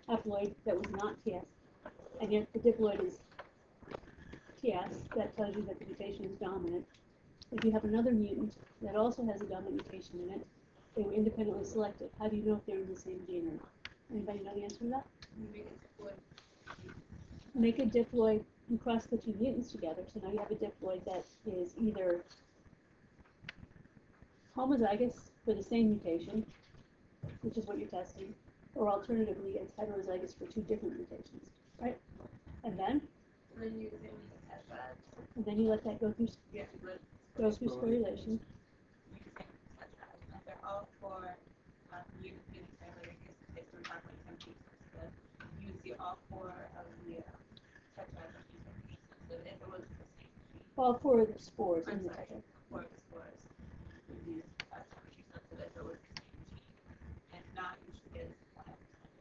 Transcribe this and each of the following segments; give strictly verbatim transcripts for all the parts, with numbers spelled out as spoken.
haploid that was not T S, and yet the diploid is T S, that tells you that the mutation is dominant. If you have another mutant that also has a dominant mutation in it, they were independently selected. How do you know if they're in the same gene or not? Anybody know the answer to that? You make a diploid. Make a diploid, you cross the two mutants together, so now you have a diploid that is either homozygous for the same mutation, which is what you're testing, or alternatively, it's heterozygous for two different mutations, right? And then? And then you then you test that. And then you let that go through, You have to let go through sporulation. you can test that. And they're all for uh, mutant phenotype. I guess it's we're talking like some cases, but you see all four of the uh, tetrads are mutation sensitive if it was the same gene. All four of the spores I'm in the sorry, tetrad. four of the spores would be uh, temperature sensitive if it was the same gene. And if not, you should get one.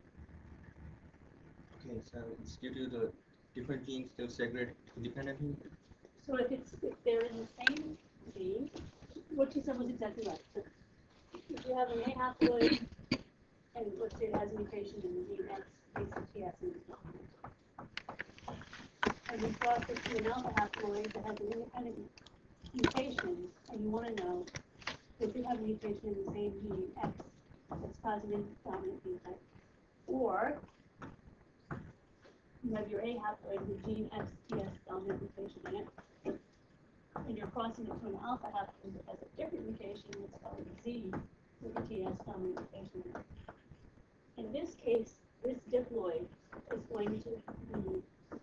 Okay, so it's due to the different genes still segregate independently? So if it's if they're in the same gene, what you said was exactly right. So if you have an A haploid and let's say it has a mutation in the gene X, A C T S, and it's dominant. And you cross it to an alpha haploid that has an independent mutation, and you want to know if you have a mutation in the same gene X that's causing a dominant phenotype, or you have your A haploid with gene X T S dominant mutation in it, and you're crossing it to an alpha haploid that has a different mutation that's called Z with a T S dominant mutation in it. In this case, this diploid is going to be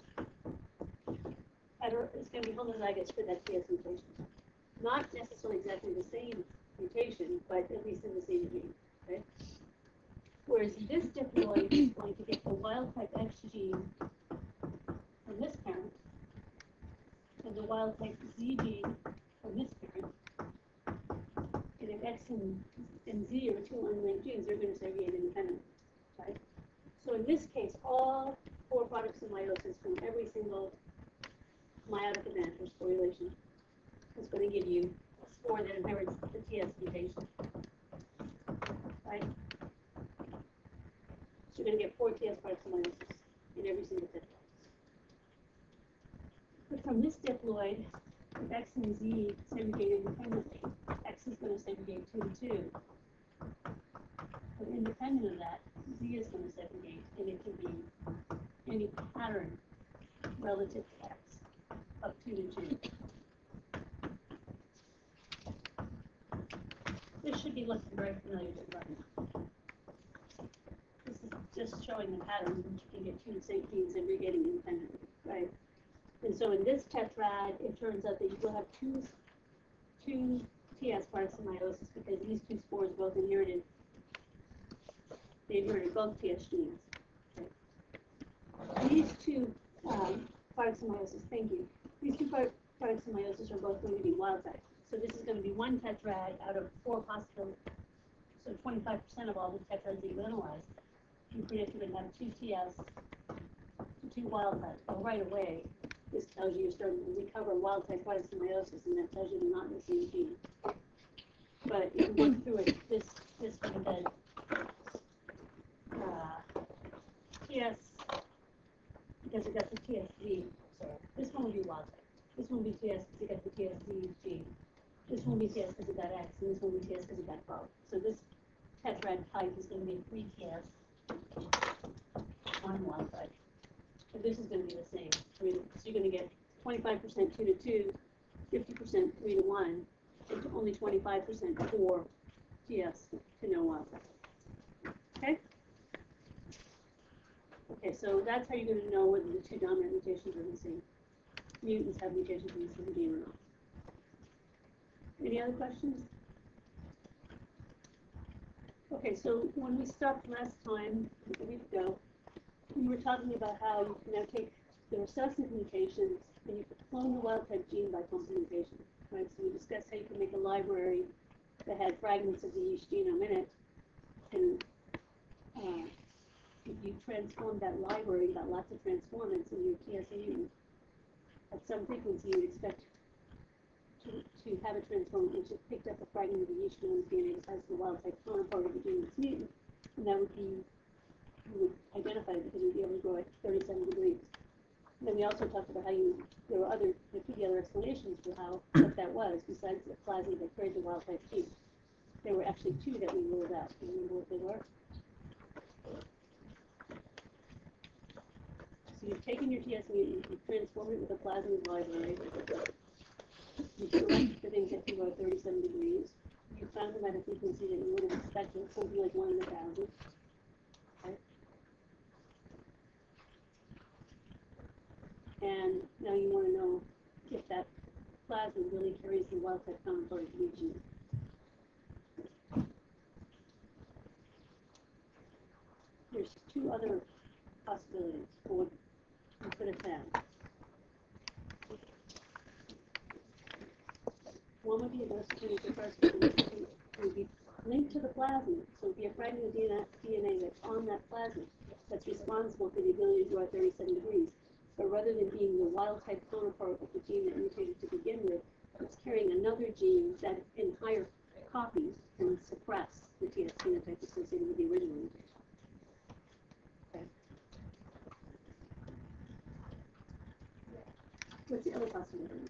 heter is going to be homozygous for that T S mutation. Not necessarily exactly the same mutation, but at least in the same gene. Okay? Whereas this diploid is going to get the wild type X gene from this parent, and the wild type Z gene from this parent. And if X and, and Z are two unlinked genes, they're going to segregate independently. Right? So in this case, all four products of meiosis from every single meiotic event or sporulation is going to give you a spore that inherits the T S mutation. Right? So you're going to get four T S products of meiosis in every single diploid. But from this diploid, if X and Z segregate independently, X is going to segregate two to two. But independent of that, Z is going to segregate, and it can be any pattern relative to X of two to two. This should be looking very familiar to you right now. This is just showing the pattern in which you can get two distinct genes segregating independently, right? And so in this tetrad, it turns out that you will have two, two T S products of meiosis because these two spores both inherited, they inherited both T S genes. Okay. These two um, products of meiosis, thank you. These two products of meiosis are both going to be wild type. So this is going to be one tetrad out of four possible. So twenty-five percent of all the tetrads that you analyze, you predict you're going to have two T S, two wild types. Well, right away, this tells you you're starting to recover wild type products of meiosis, and that tells you they're not in the same gene. But if you work through it, this this one said uh, T S because it got the T S Z. Sorry, this one will be wild type. This one will be T S because it got the T S Z gene. This one will be T S because it got X, and this one will be T S because it got both. So this tetrad type is going to be three T S, one wild type. But this is going to be the same. I mean, so you're going to get twenty-five percent two to two, fifty percent three to one, and only twenty-five percent four T S to no wild type. Okay? Okay, so that's how you're going to know whether the two dominant mutations are the same. Mutants have mutations in the same gene or not. Any other questions? Okay, so when we stopped last time, a week ago, we were talking about how you can now take the recessive mutations and you can clone the wild type gene by complementation. Right? So we discussed how you can make a library that had fragments of the yeast genome in it, and uh, if you transform that library, you got lots of transformants in your T S A mutant. At some frequency, you would expect to, to have a transformant which has picked up a fragment of the yeast genome's D N A that has the wild type counterpart of the gene that's mutant, and that would be, you would identified it because you'd be able to grow at thirty-seven degrees. And then we also talked about how you, there were other, there could be other explanations for how, what that was, besides the plasmid that carried the wild type gene. There were actually two that we ruled out. Do you remember what they were? So you've taken your T S mutant, you've transformed it with a plasmid library. You select the things that can go at thirty-seven degrees. You found them at a frequency that you would have expected, something like one in a thousand. Okay. And now you want to know if that plasmid really carries the wild type counterpart of the gene. There's two other possibilities for what you could have found. One would be a dose-dependent suppressor, which would be linked to the plasmid. So it would be a fragment of D N A that's on that plasmid that's responsible for the ability to grow at thirty-seven degrees. But rather than being the wild type counterpart of the gene that mutated to begin with, it's carrying another gene that in higher copies can suppress the T S phenotype associated with the original mutation. Okay. What's the other possibility?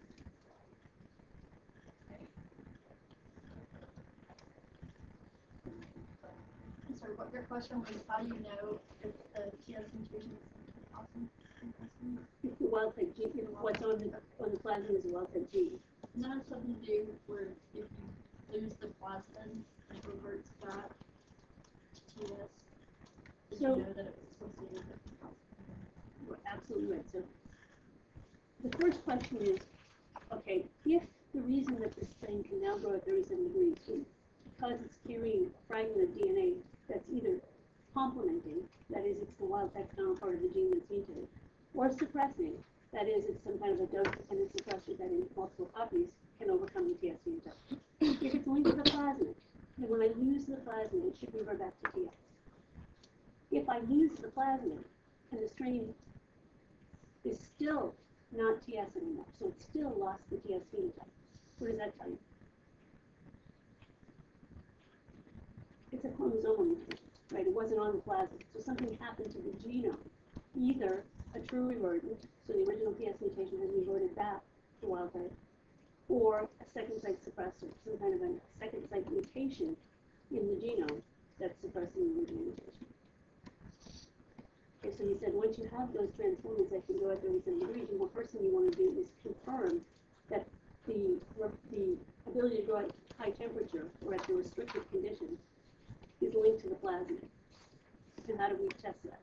I'm sorry, what your question was, how do you know if the T S mutation is awesome? If the wild type gene, if what's on the on the plasmid is a wild type gene. Does that have something to do where if you lose the plasmid, it reverts back to T S? Did So- you know that it was associated with the plasmid? You're absolutely right. So the first question is, okay, if the reason that this thing can now grow at thirty-seven degrees is because it's carrying a fragment of D N A that's either complementing, that is, it's the wild type counterpart of the gene that's mutated, or suppressing, that is, it's some kind of a dose-dependent suppressor that in multiple copies can overcome the T S phenotype. If it's linked to the plasmid, then when I lose the plasmid, it should revert back to T S. If I lose the plasmid and the strain is still not T S anymore, so it still lost the T S phenotype, what does that tell you? It's a chromosomal mutation, right? It wasn't on the plasmid, so something happened to the genome. Either a true revertant, so the original T S mutation has reverted back to wild type, or a second site suppressor, some kind of a second site mutation in the genome that's suppressing the original mutation. Okay, so he said once you have those transformers that can go at thirty-seven degrees, the first thing you want to do is confirm that the the ability to grow at high temperature or at the restricted conditions is linked to the plasmid. And how do we test that?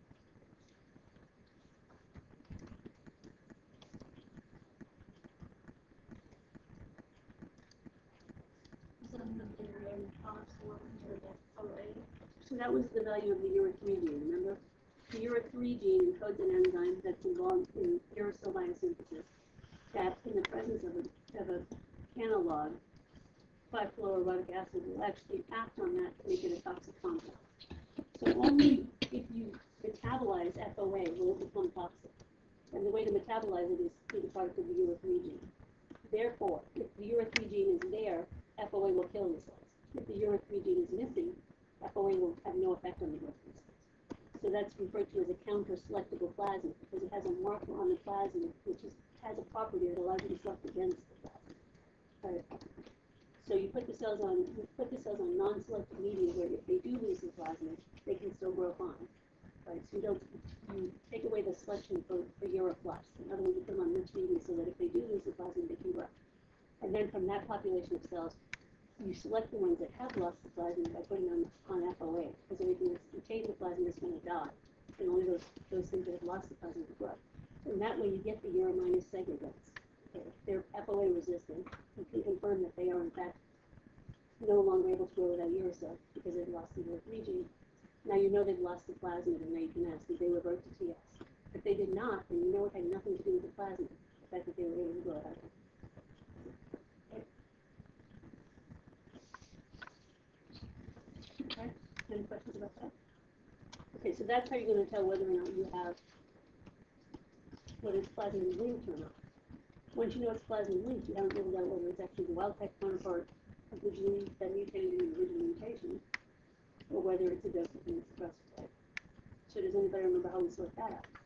So then the barium consort near the O A. So that was the value of the U R three gene, remember? The U R three gene encodes an enzyme that's involved in aerosol biosynthesis that, in the presence of a, of a analog, five fluorotic acid, will actually act on that to make it a toxic compound. So only if you metabolize F O A will it become toxic. And the way to metabolize it is through the product of the U R three gene. Therefore, if the U R three gene is there, F O A will kill the cells. If the U R three gene is missing, F O A will have no effect on the growth of the cells. So that's referred to as a counter-selectable plasmid because it has a marker on the plasmid which is, has a property that allows you to select against the plasmid. Right. So you put the cells on you put the cells on non-selective media where if they do lose the plasmid, they can still grow fine. Right. So you don't you take away the selection for, for Euroflux. In other words, you put them on rich media so that if they do lose the plasmid, they can grow. And then from that population of cells, you select the ones that have lost the plasmid by putting them on F O A, because everything that's contained in the plasmid is going to die, and only those those things that have lost the plasmid will grow. And that way you get the Euro minus segregates. Okay. If they're F O A resistant, you can confirm that they are in fact no longer able to grow without uracil because they've lost the U R three gene. Now you know they've lost the plasmid, and now you can ask, did they revert to T S? If they did not, then you know it had nothing to do with the plasmid, the fact that they were able to grow out of it. Okay. Any questions about that? Okay, so that's how you're going to tell whether or not you have whether it's plasmid linked or not. Once you know it's plasmid linked, you haven't ruled out whether it's actually the wild type counterpart of the gene that mutated in the original mutation, or whether it's a dose-dependent suppressor type. So does anybody remember how we sort that out?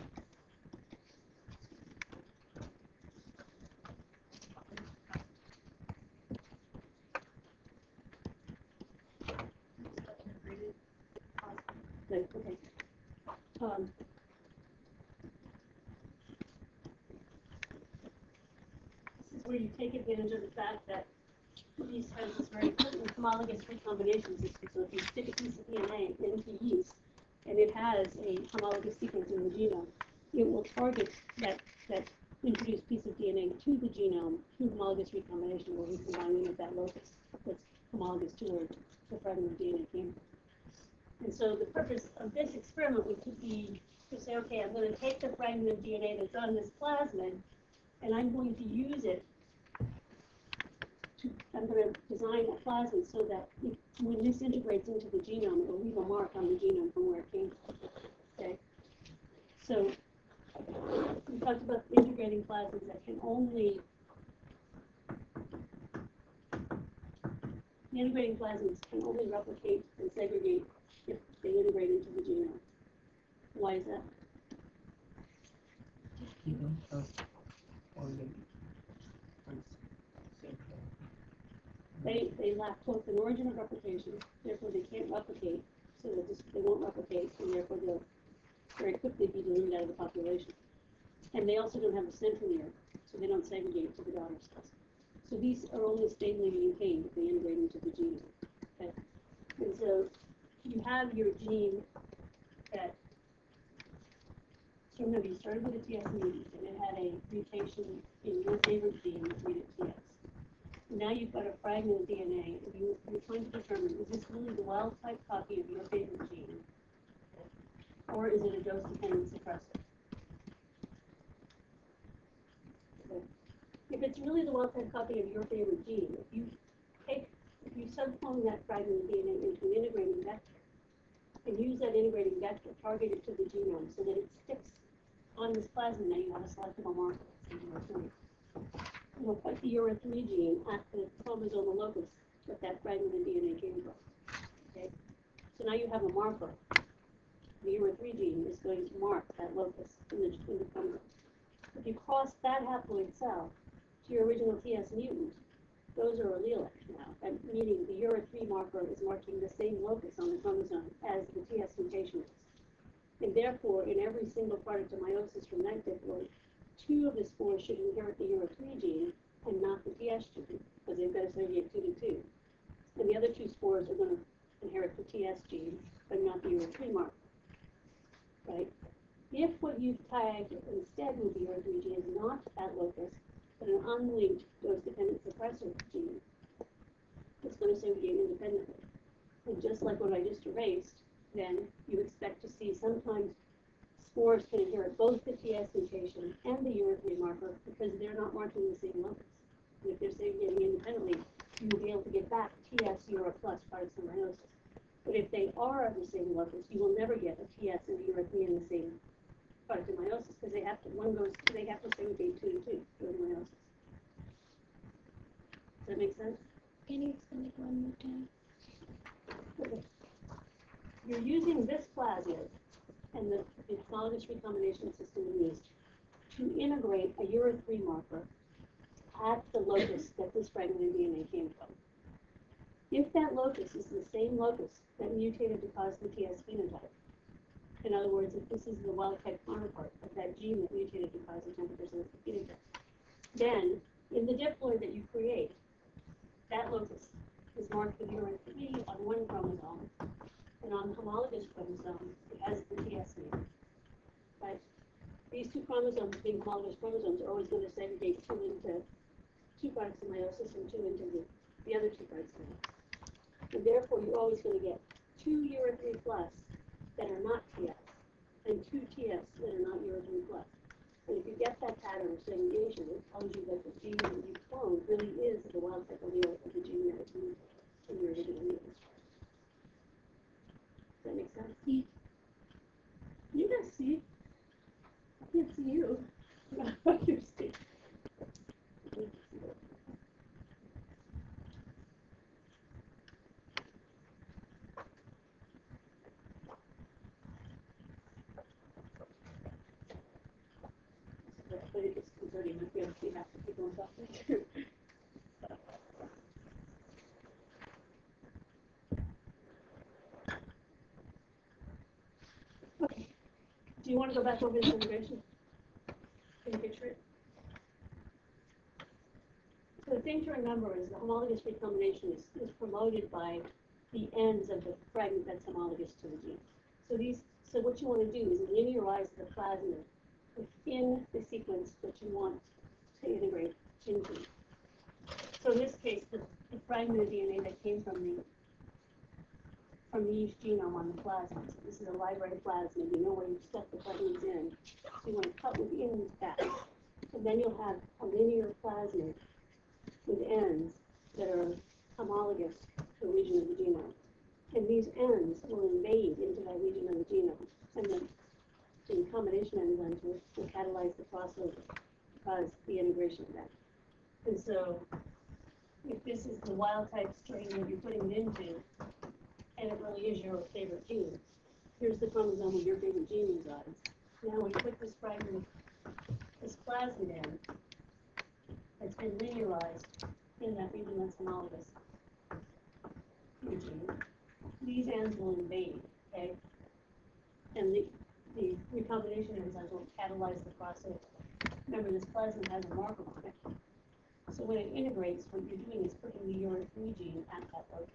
Integrated plasmid. Like, okay. Um, this is where you take advantage of the fact that yeast has this very potent homologous recombination system. So if you stick a piece of D N A into yeast and it has a homologous sequence in the genome, it will target that, that introduced piece of D N A to the genome through homologous recombination, where we combine it with that locus that's homologous to where the fragment of D N A came from. And so the purpose of this experiment would be to say, okay, I'm going to take the fragment of D N A that's on this plasmid, and I'm going to use it to, I'm going to design a plasmid so that it, when this integrates into the genome, it will leave a mark on the genome from where it came from. Okay? So we talked about integrating plasmids that can only, the integrating plasmids can only replicate and segregate if they integrate into the genome. Why is that? You don't have already. They, they lack both an origin of replication, therefore they can't replicate, so that this, they won't replicate, and therefore they'll very quickly be diluted out of the population. And they also don't have a centromere, so they don't segregate to the daughter cells. So these are only stably maintained if they integrate into the genome. Okay? And so you have your gene that, so remember, you started with a T S mutant, and it had a mutation in your favorite gene that made it T S. Now you've got a fragment of D N A, and you, you're trying to determine, is this really the wild-type copy of your favorite gene, or is it a dose-dependent suppressor? Okay. If it's really the wild-type copy of your favorite gene, if you take, if you subclone that fragment of D N A into an integrating vector, and use that integrating vector targeted to the genome so that it sticks on this plasmid, now you have a selectable marker, say U R three. You'll put the U R three gene at the chromosomal locus that that fragment of D N A came from. Okay? So now you have a marker. The U R three gene is going to mark that locus in the, in the chromosome. If you cross that haploid cell to your original T S mutant, those are allelic now, and meaning the U R three marker is marking the same locus on the chromosome as the T S mutation is. And therefore, in every single product of meiosis from that diploid, two of the spores should inherit the U R three gene and not the T S gene, because they've got to segregate two to two. And the other two spores are going to inherit the T S gene, but not the U R three marker. Right? If what you've tagged instead with the U R three gene is not that locus, but an unlinked dose-dependent suppressor gene, it's going to segregate independently. And just like what I just erased, then you expect to see sometimes spores can inherit both the T S mutation and the U R three marker because they're not marking the same locus. And if they're segregating independently, you will be able to get back T S U R plus products of meiosis. But if they are of the same locus, you will never get a T S and a U R three in the same product of meiosis because they have to one goes they have to segregate two to two during meiosis. Does that make sense? Can you explain it one more time? Okay. You're using this plasmid and the, the homologous recombination system in yeast to integrate a U R three marker at the locus that this fragment of D N A came from. If that locus is the same locus that mutated to cause the T S phenotype, in other words, if this is the wild-type counterpart of that gene that mutated to cause the twenty percent of the phenotype, then in the diploid that you create, that locus is marked with U R three on one chromosome, and on the homologous chromosome, it has the T S mutant. Right? These two chromosomes, being homologous chromosomes, are always going to segregate two into two products of meiosis and two into the, the other two products of meiosis. And therefore, you're always going to get two U R three plus that are not T S, and two T S that are not U R three plus. And if you get that pattern of segregation, it tells you that the gene that you cloned really is the wild-type allele of the gene that was mutated in your original mutant. Does that make sense? Yeah. You guys see? I can't see you. You see. but it gets concerning if you have to have to people involved. Okay. Do you want to go back over this integration? Can you picture it? So the thing to remember is the homologous recombination is, is promoted by the ends of the fragment that's homologous to the gene. So these, so what you want to do is linearize the plasmid within the sequence that you want to integrate into. So in this case, the, the fragment of D N A that came from the from the yeast genome on the plasmid. So this is a library plasmid. You know where you stuck the fragments in. So you want to cut within that. And then you'll have a linear plasmid with ends that are homologous to a region of the genome. And these ends will invade into that region of the genome. And then the combination enzymes will, will catalyze the crossover, cause the integration of that. And so if this is the wild type strain that you're putting it into, and it really is your favorite gene, here's the chromosome where your favorite gene resides. Now we put this fragment, this plasmid in, that's been linearized in that region that's homologous to the gene. These ends will invade, okay? And the, the recombination enzymes will catalyze the process. Remember, this plasmid has a marker on it. So when it integrates, what you're doing is putting the urea three gene at that locus.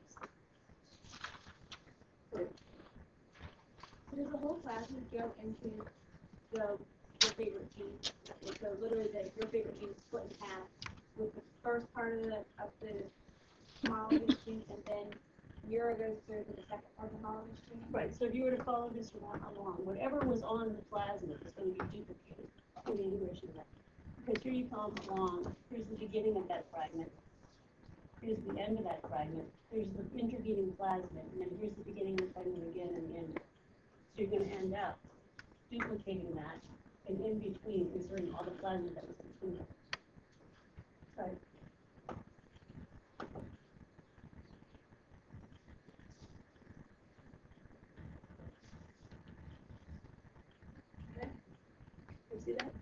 Good. So does the whole plasmid go into the your favorite gene? So literally, the, your favorite gene is split in half with the first part of the of the homologous gene, and then Ura goes through to the second part of the homologous gene. Right, so if you were to follow this along, whatever was on the plasmid is going to be duplicated in the integration of that. Because here you come along, here's the beginning of that fragment, here's the end of that fragment, here's the intervening plasmid, and then here's the beginning of the fragment again and the end. So you're going to end up duplicating that, and in between inserting all the plasmid that was between them. Right. Okay. You see that?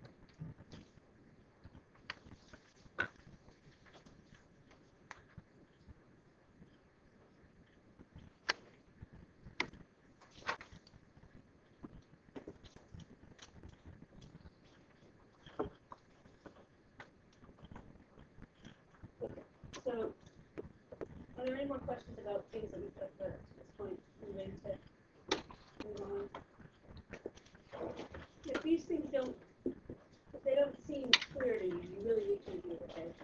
So, are there any more questions about things that we've talked about at this point related to move on? If these things don't, if they don't seem clear to you, you really need to review it, okay?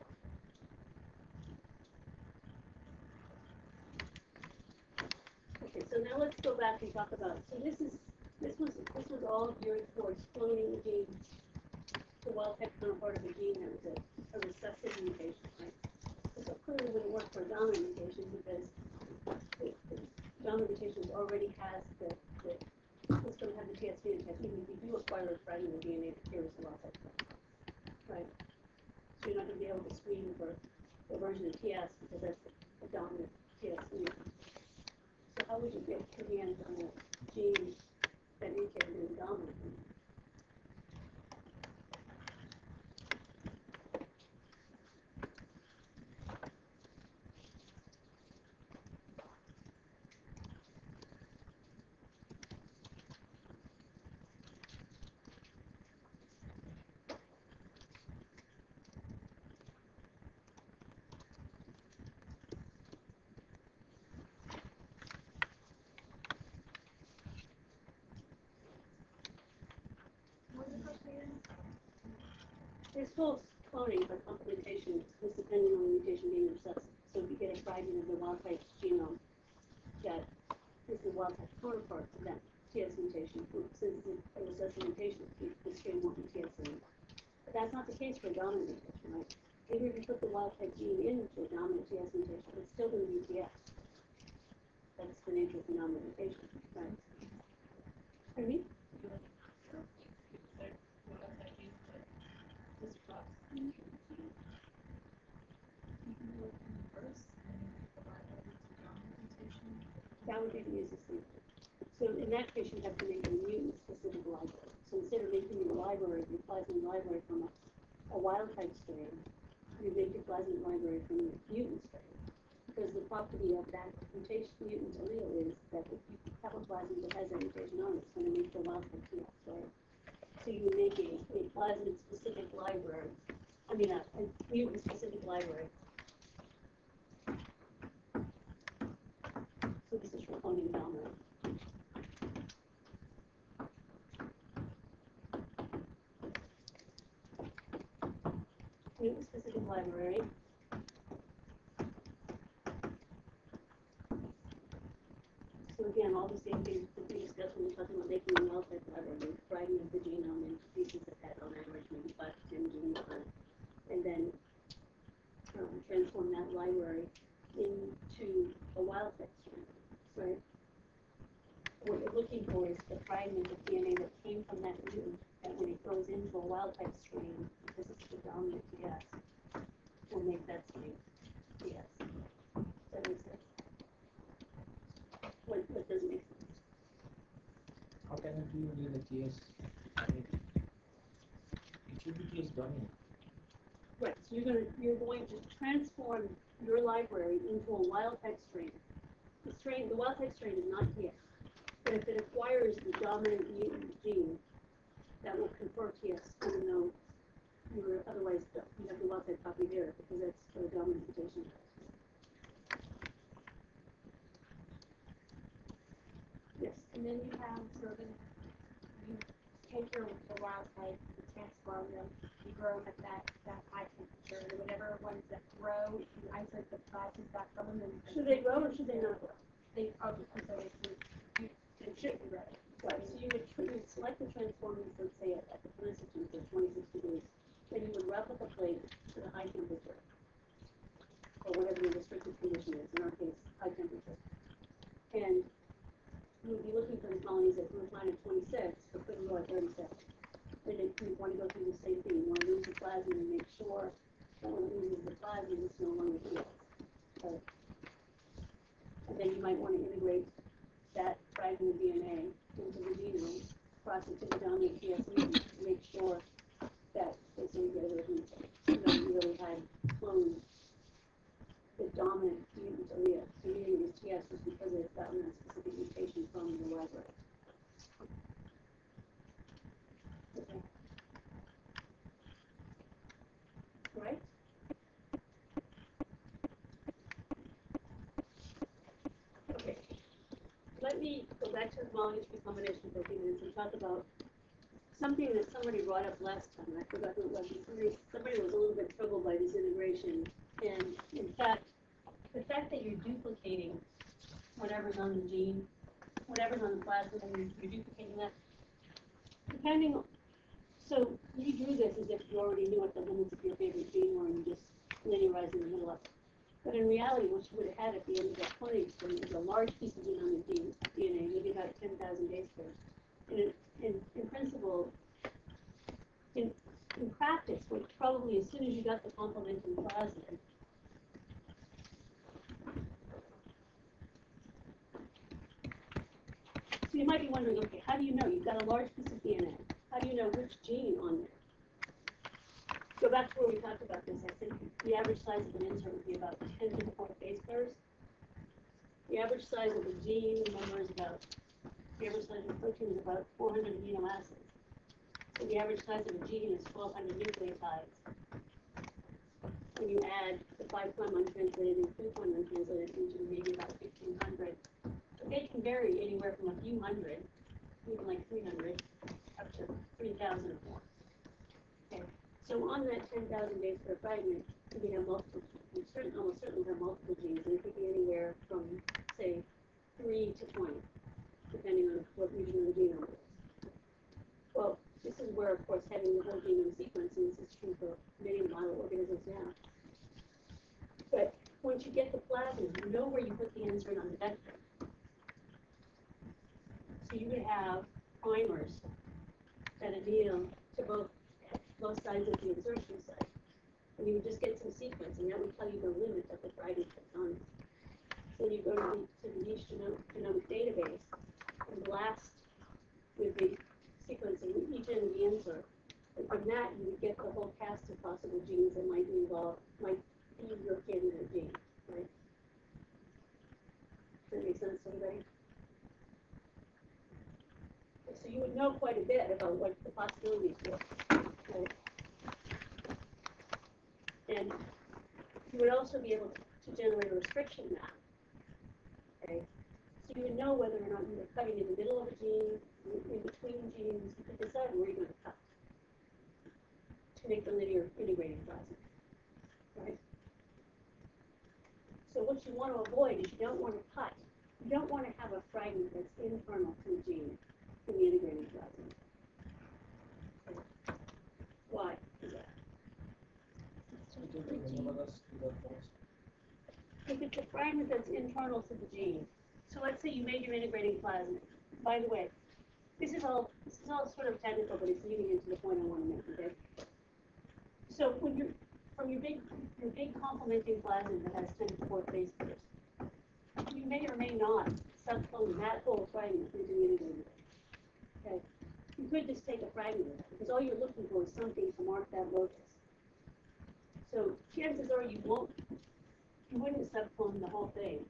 Okay, so now let's go back and talk about, so this is, this was, this was all geared towards cloning the gene, the wild type counterpart of the gene that was a, a recessive mutation, right? So clearly wouldn't work for a dominant mutation because the, the dominant mutation already has the, the, it's going to have the T S phenotype, even if you do acquire a fragment of D N A that carries the wild type, right? So you're not going to be able to screen for the version of T S because that's the, the dominant T S phenotype. So how would you get your hands on a gene that mutated in the dominant? There's still cloning, but complementation is depending on the mutation being recessive. So if you get a fragment of the wild type genome that is the wild type counterpart to that T S mutation, since it's a recessive mutation, the strain won't be T S anymore. But that's not the case for a dominant mutation, right? Even if you put the wild type gene into a dominant T S mutation, it's still going to be T S. That's the nature of the dominant mutation, right? Pardon me? That would be the easiest thing. So in that case, you have to make a mutant specific library. So instead of making a library of your plasmid library from a, a wild type strain, you make your plasmid library from a mutant strain. Because the property of that mutation mutant allele is that if you have a plasmid that has that mutation on it, it's going to make the wild type T S, right? So you make a, a plasmid specific library, I mean a, a mutant specific library. So this is for cloning dominant. Mutant specific library. So again, all the same things that we discussed when we were talking about making a wild type library, fragment of the genome into pieces that had on average maybe five to ten genes on it, and then um, transform that library into a wild type strain, right? What you're looking for is the fragment of D N A that came from that mutant, that when it goes into a wild type strain, because it's the dominant T S, will make that strain T S. Does that make sense? What, what doesn't make sense? How can I do with the T S? It should be T S dominant. Right, so you're gonna you're going to transform your library into a wild type strain. The strain, the wild type strain is not T S, but if it acquires the dominant mutant gene, that will confer T S, even though you were otherwise you have the wild type copy there because that's for the dominant mutation. Yes. And then you have sort of, you take your the wild type, you transform them, you grow them at that, that high temperature, and whatever ones that grow, you isolate the plasmids back from them. And Should they grow or should they not grow? They, oh, I'm sorry, you, They should grow. Right, so you would, tr- you would select the transformers, let's say at, at the plasmid at twenty-six degrees, then you would replica plate to the high temperature, or whatever the restricted condition is, in our case, high temperature. And you would be looking for the colonies that grew fine at twenty-six, but couldn't grow at thirty-six. And then you want to go through the same thing, you want to lose the plasmid and make sure that when it loses the plasmid, it's no longer T S. Right? And then you might want to integrate that fragment of D N A into the genome, cross it to the dominant T S mutant to make sure that it's going to get rid of mutation. So that you really had cloned the dominant mutant allele. So meaning it was T S was because it had gotten that specific mutation from the library. Okay. Right? Okay. Let me go back to the homologous recombination for a few minutes and talk about something that somebody brought up last time. I forgot who it was. Somebody, somebody was a little bit troubled by this integration. And in fact, the fact that you're duplicating whatever's on the gene, whatever's on the plasmid, and you're, you're duplicating that, depending on, so you drew this as if you already knew what the limits of your favorite gene were and you just linearized in the middle of it. But in reality, what you would have had at the end of that cloning experiment is a large piece of genomic gene, D N A, maybe about ten thousand base pairs. And in, in, in principle, in, in practice, what probably as soon as you got the complementing plasmid, so you might be wondering, okay, how do you know? You've got a large piece of D N A. How do you know which gene on there? Go back to where we talked about this. I said the average size of an insert would be about ten to the fourth base pairs. The average size of a gene, remember, is about, the average size of a protein is about four hundred amino acids. So the average size of a gene is twelve hundred nucleotides. When you add the five prime untranslated and three prime untranslated into maybe about fifteen hundred. They can vary anywhere from a few hundred, even like three hundred, up to three thousand or more. Okay. So on that ten thousand base pair fragment, we have multiple, we certain, almost certainly have multiple genes, and it could be anywhere from, say, three to twenty, depending on what region of the genome it is. Well, this is where, of course, having the whole genome sequence, and this is true for many model organisms now. But once you get the plasmid, you know where you put the insert on the vector. So you would have primers that anneal to both both sides of the insertion site. And you would just get some sequence, and that would tell you the limit of the fragment that's on it. So you go to the, to the niche genomic, genomic database and blast with the sequence of each end of the insert, and from that, you would get the whole cast of possible genes that might involve, might be your candidate gene, right? Does that make sense to everybody? So you would know quite a bit about what the possibilities were, right? And you would also be able to, to generate a restriction map, okay? So you would know whether or not you were cutting in the middle of a gene, in, in between genes, you could decide where you're going to cut to make the linear integrating plasmid, right? So what you want to avoid is you don't want to cut, you don't want to have a fragment that's internal to the gene in the integrating plasmid. Okay. Why is that? If it's a fragment that's internal to the gene, so let's say you made your integrating plasmid. By the way, this is all this is all sort of technical, but it's leading into the point I want to make. Okay. So when you're from your big your big complementing plasmid that has ten to the fourth base pairs, you may or may not subclone that whole fragment into the integrating. Okay. You could just take a fragment of that because all you're looking for is something to mark that locus. So chances are you won't, you wouldn't subclone the whole thing.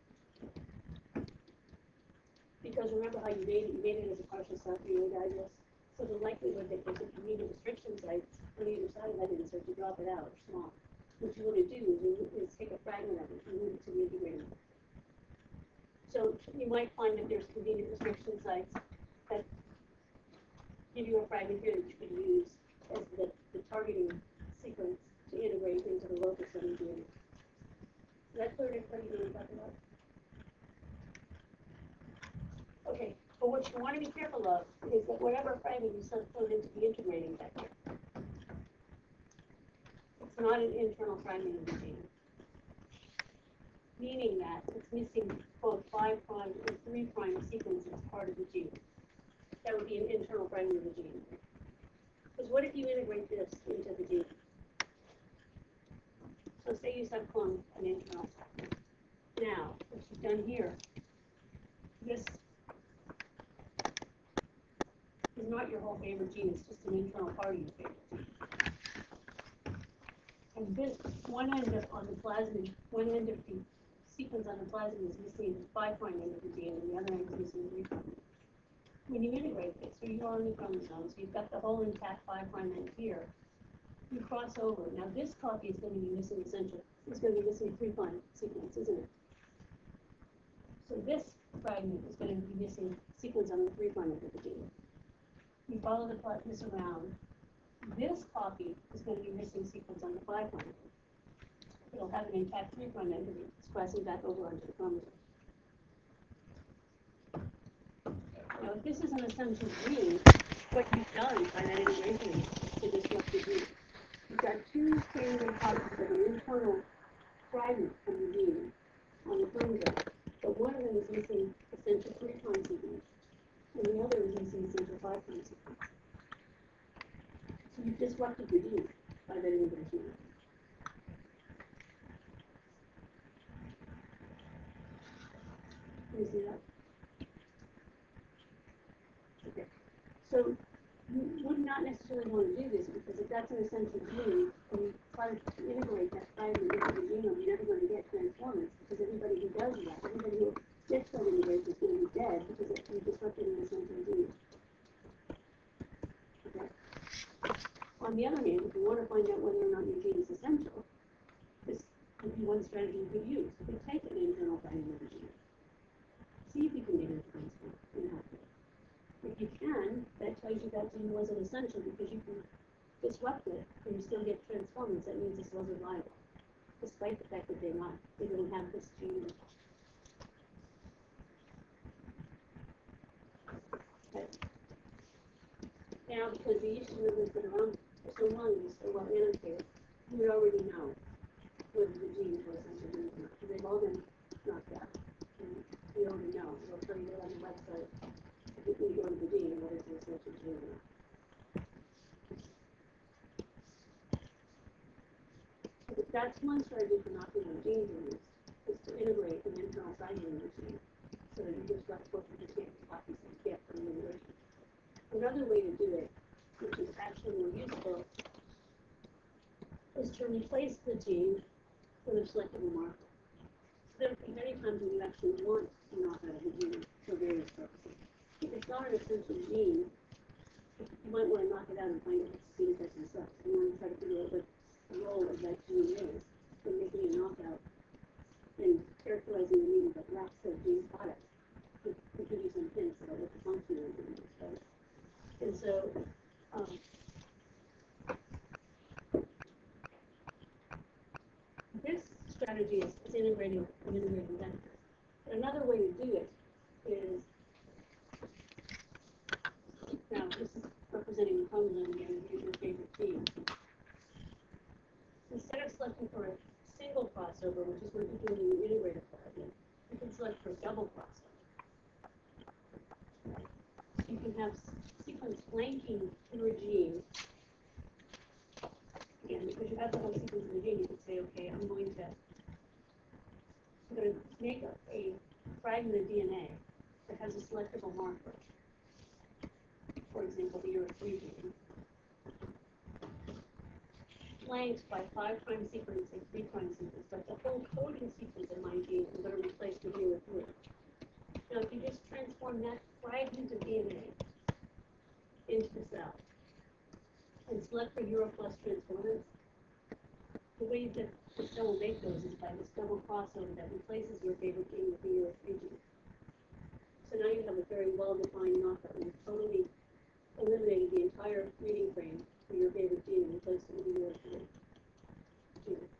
Because remember how you made it, you made it as a partial self-relay digest. So the likelihood that if you need a restriction site on either side of that insert to drop it out are small. What you want to do is, you, is take a fragment of it and move it to the integrator. So you might find that there's convenient restriction sites that give you a fragment here that you can use as the, the targeting sequence to integrate into the locus of the gene. Is that clear to everybody what I'm talking about? Okay, but what you want to be careful of is that whatever fragment you subclone into the integrating vector, it's not an internal fragment of the gene. Meaning that it's missing both five prime and three prime sequences as part of the gene. That would be an internal fragment of the gene. Because what if you integrate this into the gene? So say you subclone an internal fragment. Now, what you've done here, this is not your whole favorite gene, it's just an internal part of your favorite gene. And this one end of on the plasmid, one end of the sequence on the plasmid is missing the five prime end of the gene, and the other end is missing the three prime. When you integrate this, so you are on the chromosomes, you've got the whole intact five prime end here. You cross over. Now this copy is going to be missing essential. It's going to be missing three prime sequence, isn't it? So this fragment is going to be missing sequence on the three prime end of the gene. You follow the plot this around. This copy is going to be missing sequence on the five prime. It'll have an intact three prime end, and it's crossing back over onto the chromosome. Now, if this is an essential gene, what you've done by that integration is to disrupt the gene. You've got two standard copies of an internal fragment from the gene on the chromosome, but one of them is missing essential three prime sequence, and the other is missing essential five prime sequence. So you've disrupted the gene by that integration. Can you see that? Okay. So you would not necessarily want to do this because if that's an essential gene and you try to integrate that fragment into the genome, you're never going to get transformants because everybody who does that, everybody who gets that integration is going to be dead because it, you disrupted an essential gene. Okay. On the other hand, if you want to find out whether or not your gene is essential, this would be one strategy you could use. You could take an internal fragment of the gene. See if you can get it to transform and help it. If you can, that tells you that gene wasn't essential because you can disrupt it and you still get transformants. That means this wasn't viable, despite the fact that they're not, they don't have this gene. Okay. Now, because the issue has been around for so long and so well annotated, you would already know whether the genes were essential genes or not, because they've all been knocked out. And you already know. It'll tell you on the website. If you go to the gene, what is the essential gene or not. So that's one strategy for knocking out genes in this, is to integrate an internal fragment in the gene so that you disrupt both of the same copies that you get from the integration. Another way to do it which is actually more useful, is to replace the gene with a selectable marker. So there are many times when you actually want to knock out a gene for various purposes. If it's not an essential gene, you might want to knock it out and find out what the gene does yourself. You want to try to figure out what the role of that gene is in making a knockout and characterizing the meaning that lacks that gene product. It can give you some hints about what the function is in this, right? And so, um, this strategy is, is integrating integrating benefits. But another way to do it is, now this is representing the chromosome again, and here's your favorite gene. Instead of selecting for a single crossover, which is what you do in the integrative therapy, you can select for double crossover. So you can have sequence blanking in your gene. Again, because you have the whole sequence in the gene, you could say, okay, I'm going to, I'm going to make a, a fragment of D N A that has a selectable marker. For example, the U R A three gene. Flanked by five prime sequence and three prime sequence, but the whole coding sequence in my gene I'm going to replace with U R A three. Now, if you just transform that fragment of D N A into the cell and select for U R A plus transformants, the way that the cell will make those is by this double crossover that replaces your favorite gene with the U R A three gene. So now you have a very well-defined knockout. You've totally eliminated the entire reading frame for your favorite gene and replaced it with the U R A three gene.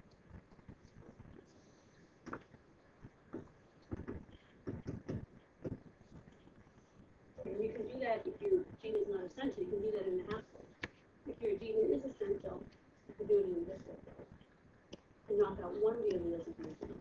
And you can do that if your gene is not essential. You can do that in a half way. If your gene is essential, you can do it in this way. And knock out one of the alleles of your gene.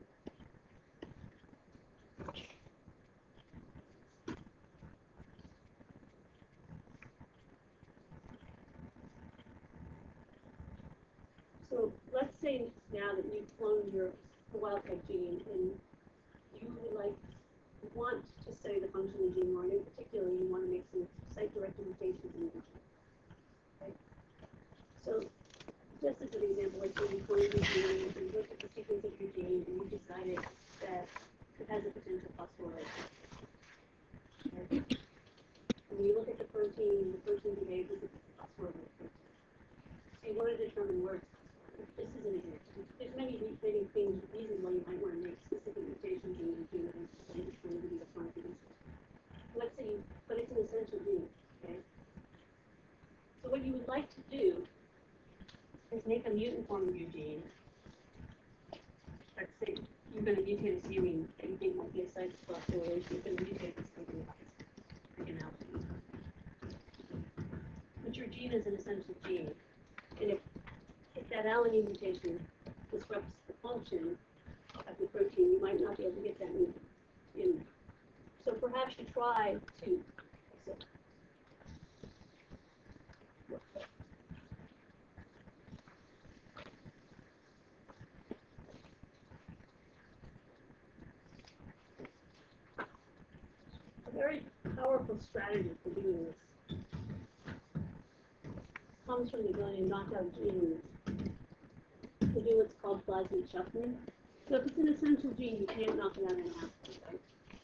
So let's say now that you've cloned your wild type gene and you would like want to study the function of the gene more, and in particular you want to make some site-directed mutations in the gene. Okay? So just as an example, like when you clone your gene and you look at the sequence of your gene and you decided that it has a potential phosphorylated. Okay? And you look at the protein, the protein behaves as a phosphorylated protein. So you want to determine where it's phosphorylated. This is an example. There's many, many things, reasons why you might want to make specific mutations in your gene that I'm just trying to give you the front of this. Let's say you, but it's an essential gene, okay? So what you would like to do is make a mutant form of your gene. Let's say you're going to mutate a serine that you think might be a site of phosphorylation. You're going to mutate this something like an alpha. But your gene is an essential gene. And if, if that alanine mutation disrupts the function of the protein, you might not be able to get that mutant in there. So perhaps you try to so, a very powerful strategy for doing this comes from the ability to knock out genes to do what's called plasmid shuffling. So if it's an essential gene, you can't knock it out in half, right?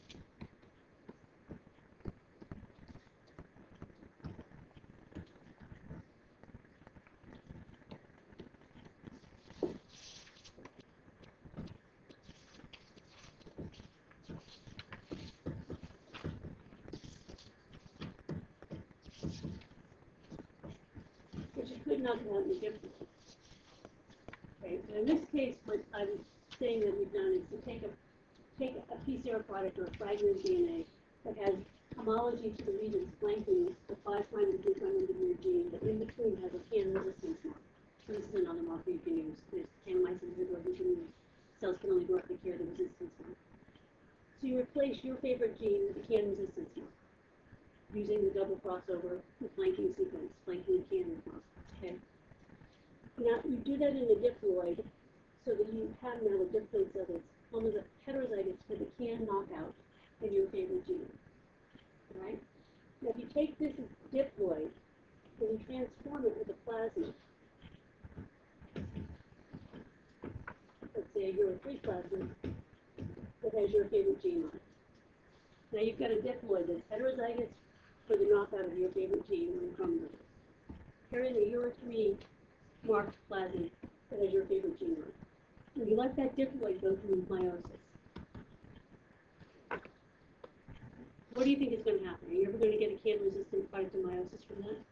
But you could knock it out in a different way. Okay, so in this case, what I'm saying that we've done is to take a take a P C R product or a fragment of D N A that has homology to the regions flanking the five prime and three prime end of your gene, but in between has a can resistance mark. So this is another marker you can use. There's canamycin inhibitor you can use. Cells can only directly carry the resistance mark. So you replace your favorite gene with the can resistance mark using the double crossover, the flanking sequence, flanking the can mark. Okay. Now you do that in a diploid so that you have now a diploid cell that's almost a heterozygous for the can knockout in your favorite gene. Right? Now if you take this diploid and you transform it with a plasmid, let's say a Euro three plasmid that has your favorite gene on it. Now you've got a diploid that's heterozygous for the knockout of your favorite gene on the chromosome. Carrying a Euro three marked plasmid that has your favorite gene on it. And you let that diploid go through meiosis. What do you think is going to happen? Are you ever going to get a can-resistant product of meiosis from that?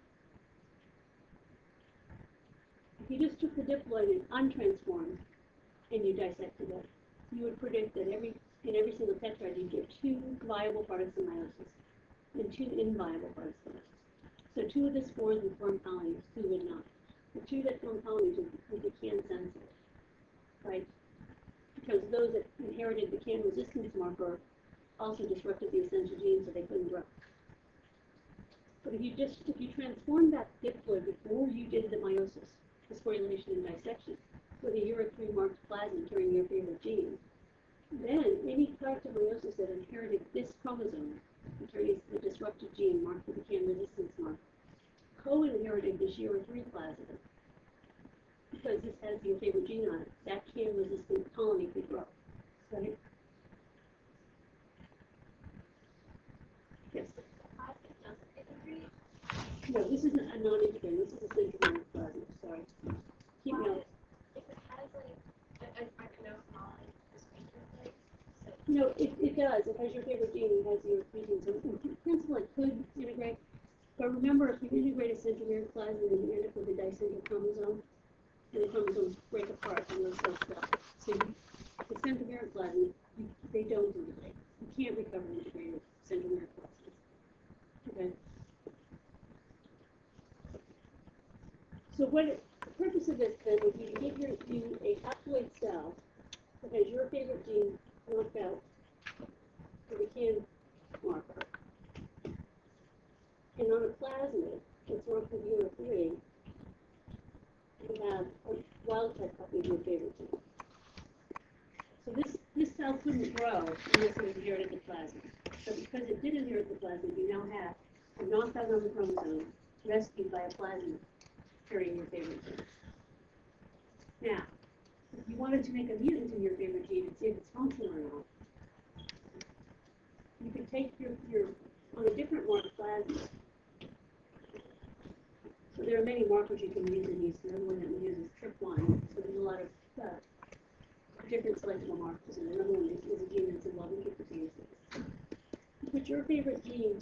If you just took the diploid and untransformed and you dissected it, you would predict that every in every single tetrad you get two viable products of meiosis and two inviable products of meiosis. So two of the spores would form colonies, two would not. The two that form colonies would, would be can sensitive, right? Because those that inherited the can resistance marker also disrupted the essential genes, so they couldn't grow. But if you just if you transform that diploid before you did the meiosis, the sporulation and dissection, with a Euro three marked plasmid carrying your favorite gene, then any product of meiosis that inherited this chromosome, that carries the disrupted gene marked with the can resistance mark, co-inherited this Euro three plasmid. Because this has your favorite gene on it, that can resistant colony could grow. Right? Yes. No, this isn't a non-integrated. This is a centromeric plasmid. Sorry. Keep me up. If it has like a, a micronode this like, so No, it, it does. It has your favorite gene. It has your three genes. So in principle, it could integrate. But remember, if you integrate a centromeric plasmid, then you end up with a dicentric chromosome, and the chromosomes break apart and those cells stop. So you, the centromeric plasmid, you, they don't integrate. You can't recover integrated centromeric plasmids. Okay. So what it, the purpose of this then would be to give your, you a haploid cell that has your favorite gene knocked out with a can marker. And on a plasmid that's marked with Euro three, you have a wild type copy of your favorite gene. So this, this cell couldn't grow unless it inherited the plasmid. So because it did inherit the plasmid, you now have a knockout on the chromosome rescued by a plasmid carrying your favorite gene. Now, if you wanted to make a mutant in your favorite gene and see if it's functional or not, you could take your, your on a different marked plasmid. So there are many markers you can use in these. Another one that we use is T R P one. So there's a lot of uh, different selectable markers, and another one is, is a gene that's involved in tryptophanes. Put your favorite gene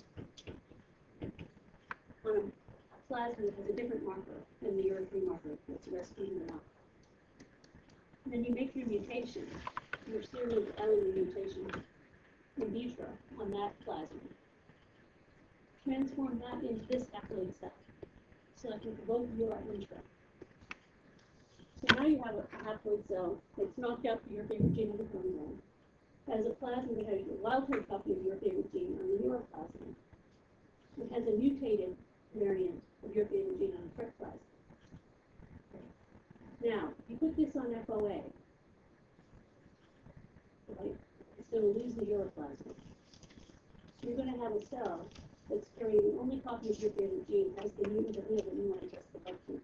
on a plasmid that has a different marker than the Euro three marker that's rescued or not. And then you make your mutation, your serial allele mutation in vitro on that plasmid. Transform that into this haploid cell, selecting for both your intra. So now you have a haploid cell that's knocked out for your favorite gene on the chromosome, has a plasmid that has your wild type copy of your favorite gene on the neuroplasmid. It has a mutated variant of your favorite gene on the T R P plasmid. Now, if you put this on F O A, right, it's going to lose the uroplasmid. So you're going to have a cell that's carrying the only copy of your favorite gene as the mutant allele that you want to test the vaccine.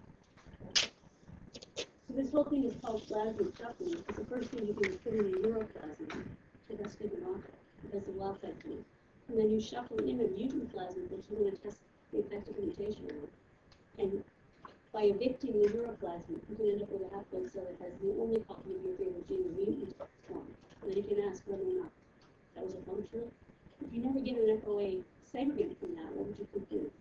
So this whole thing is called plasmid shuffling, because the first thing you do is put in a uroplasmid to rescue the knockout, that's the wild type gene. And then you shuffle in a mutant plasmid that you want to test the effective mutation on. And by evicting the uroplasmid, you can end up with a haploid cell that has the only copy of your favorite gene, the mutant form. And then you can ask whether or not that was a functional. If you never get an F O A segregant from that, what would you conclude?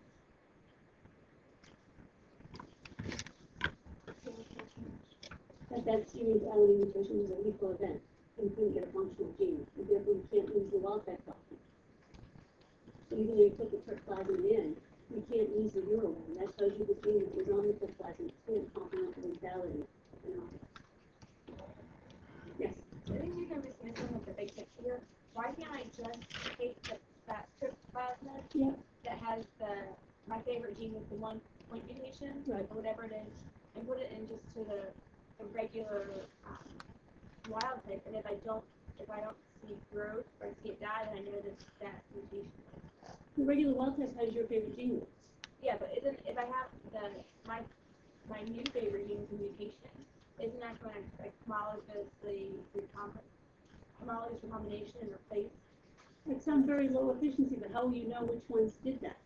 That that series allele mutation is a lethal event, and you couldn't get a functional gene, and therefore you can't lose the wild type copy. So even though you put the T R P plasmid in, you can't lose the Euro one. That tells you the gene that is on the T R P plasmid can't complementary validate the knockout. Yes? I think you can just missing with the big picture here. Why can't I just take the, that T R P plasmid Yeah. that has the my favorite gene with the one point mutation, Right. or whatever it is, and put it in just to the, the regular um, wild type, and if I don't if I don't see growth or see it die, then I know that that mutation. The regular wild type has your favorite gene. Yeah, but isn't, if I have the, my, my new favorite gene is a mutation, isn't that going to like homologous the recombination, homologous recombination and replace? It sounds very low efficiency, but how will you know which ones did that?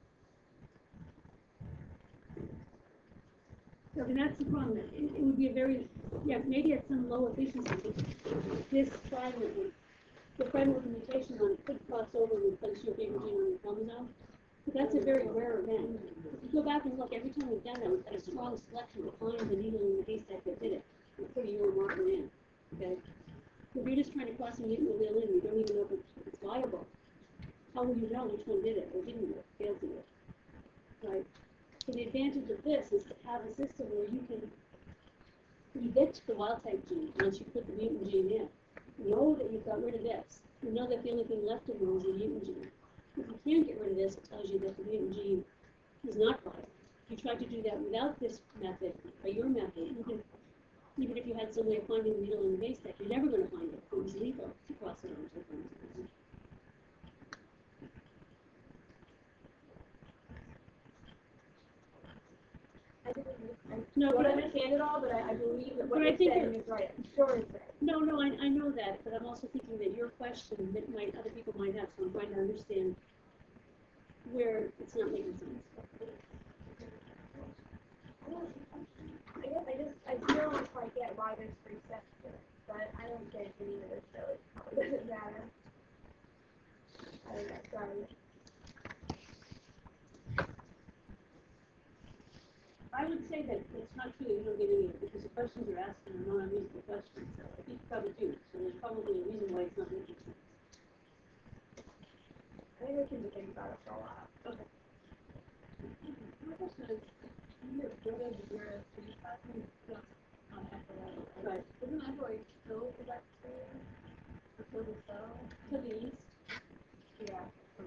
I mean, that's the problem. It, it would be a very, yeah, maybe at some low efficiency, but this fragment would, the fragment with the mutation on it could cross over and replace your favorite gene on your chromosome. But that's a very rare event. If you go back and look, every time we've done that, we've had a strong selection to find the needle in the haystack that did it, and put your marker in, okay? If you're just trying to cross a mutant allele in, you don't even know if it's, it's viable. How will you know which one did it or didn't do it, failed to do it, right? So the advantage of this is to have a system where you can predict the wild type gene once you put the mutant gene in. Know that you've got rid of this. You know that the only thing left in there is the mutant gene. If you can't get rid of this, it tells you that the mutant gene is not viable. If you try to do that without this method, or your method, you can, even if you had some way of finding the needle in the haystack, you're never going to find it. It was lethal to cross it over to the chromosome. I didn't, I No, don't but I- understand it all, but I, I believe that what But I you're think saying it- is right, I'm sure it's right. No, no, I, I know that, but I'm also thinking that your question that might, other people might have, so I'm trying to understand where it's not making sense. I don't, I guess I just, I still don't quite get why there's three steps to it, but I don't get it either, so it probably doesn't matter. I don't know, sorry. I would say that it's not true that you don't get any of it, because the questions you're asking are not unreasonable questions, so I think you probably do, so there's probably a reason why it's not making sense. I think we can be thinking about it for a while. Okay. My question is, you get rid of your three plasmids just on F O A, Right. Isn't F O A kill the bacteria? Or kill the cell? To the east, Yeah.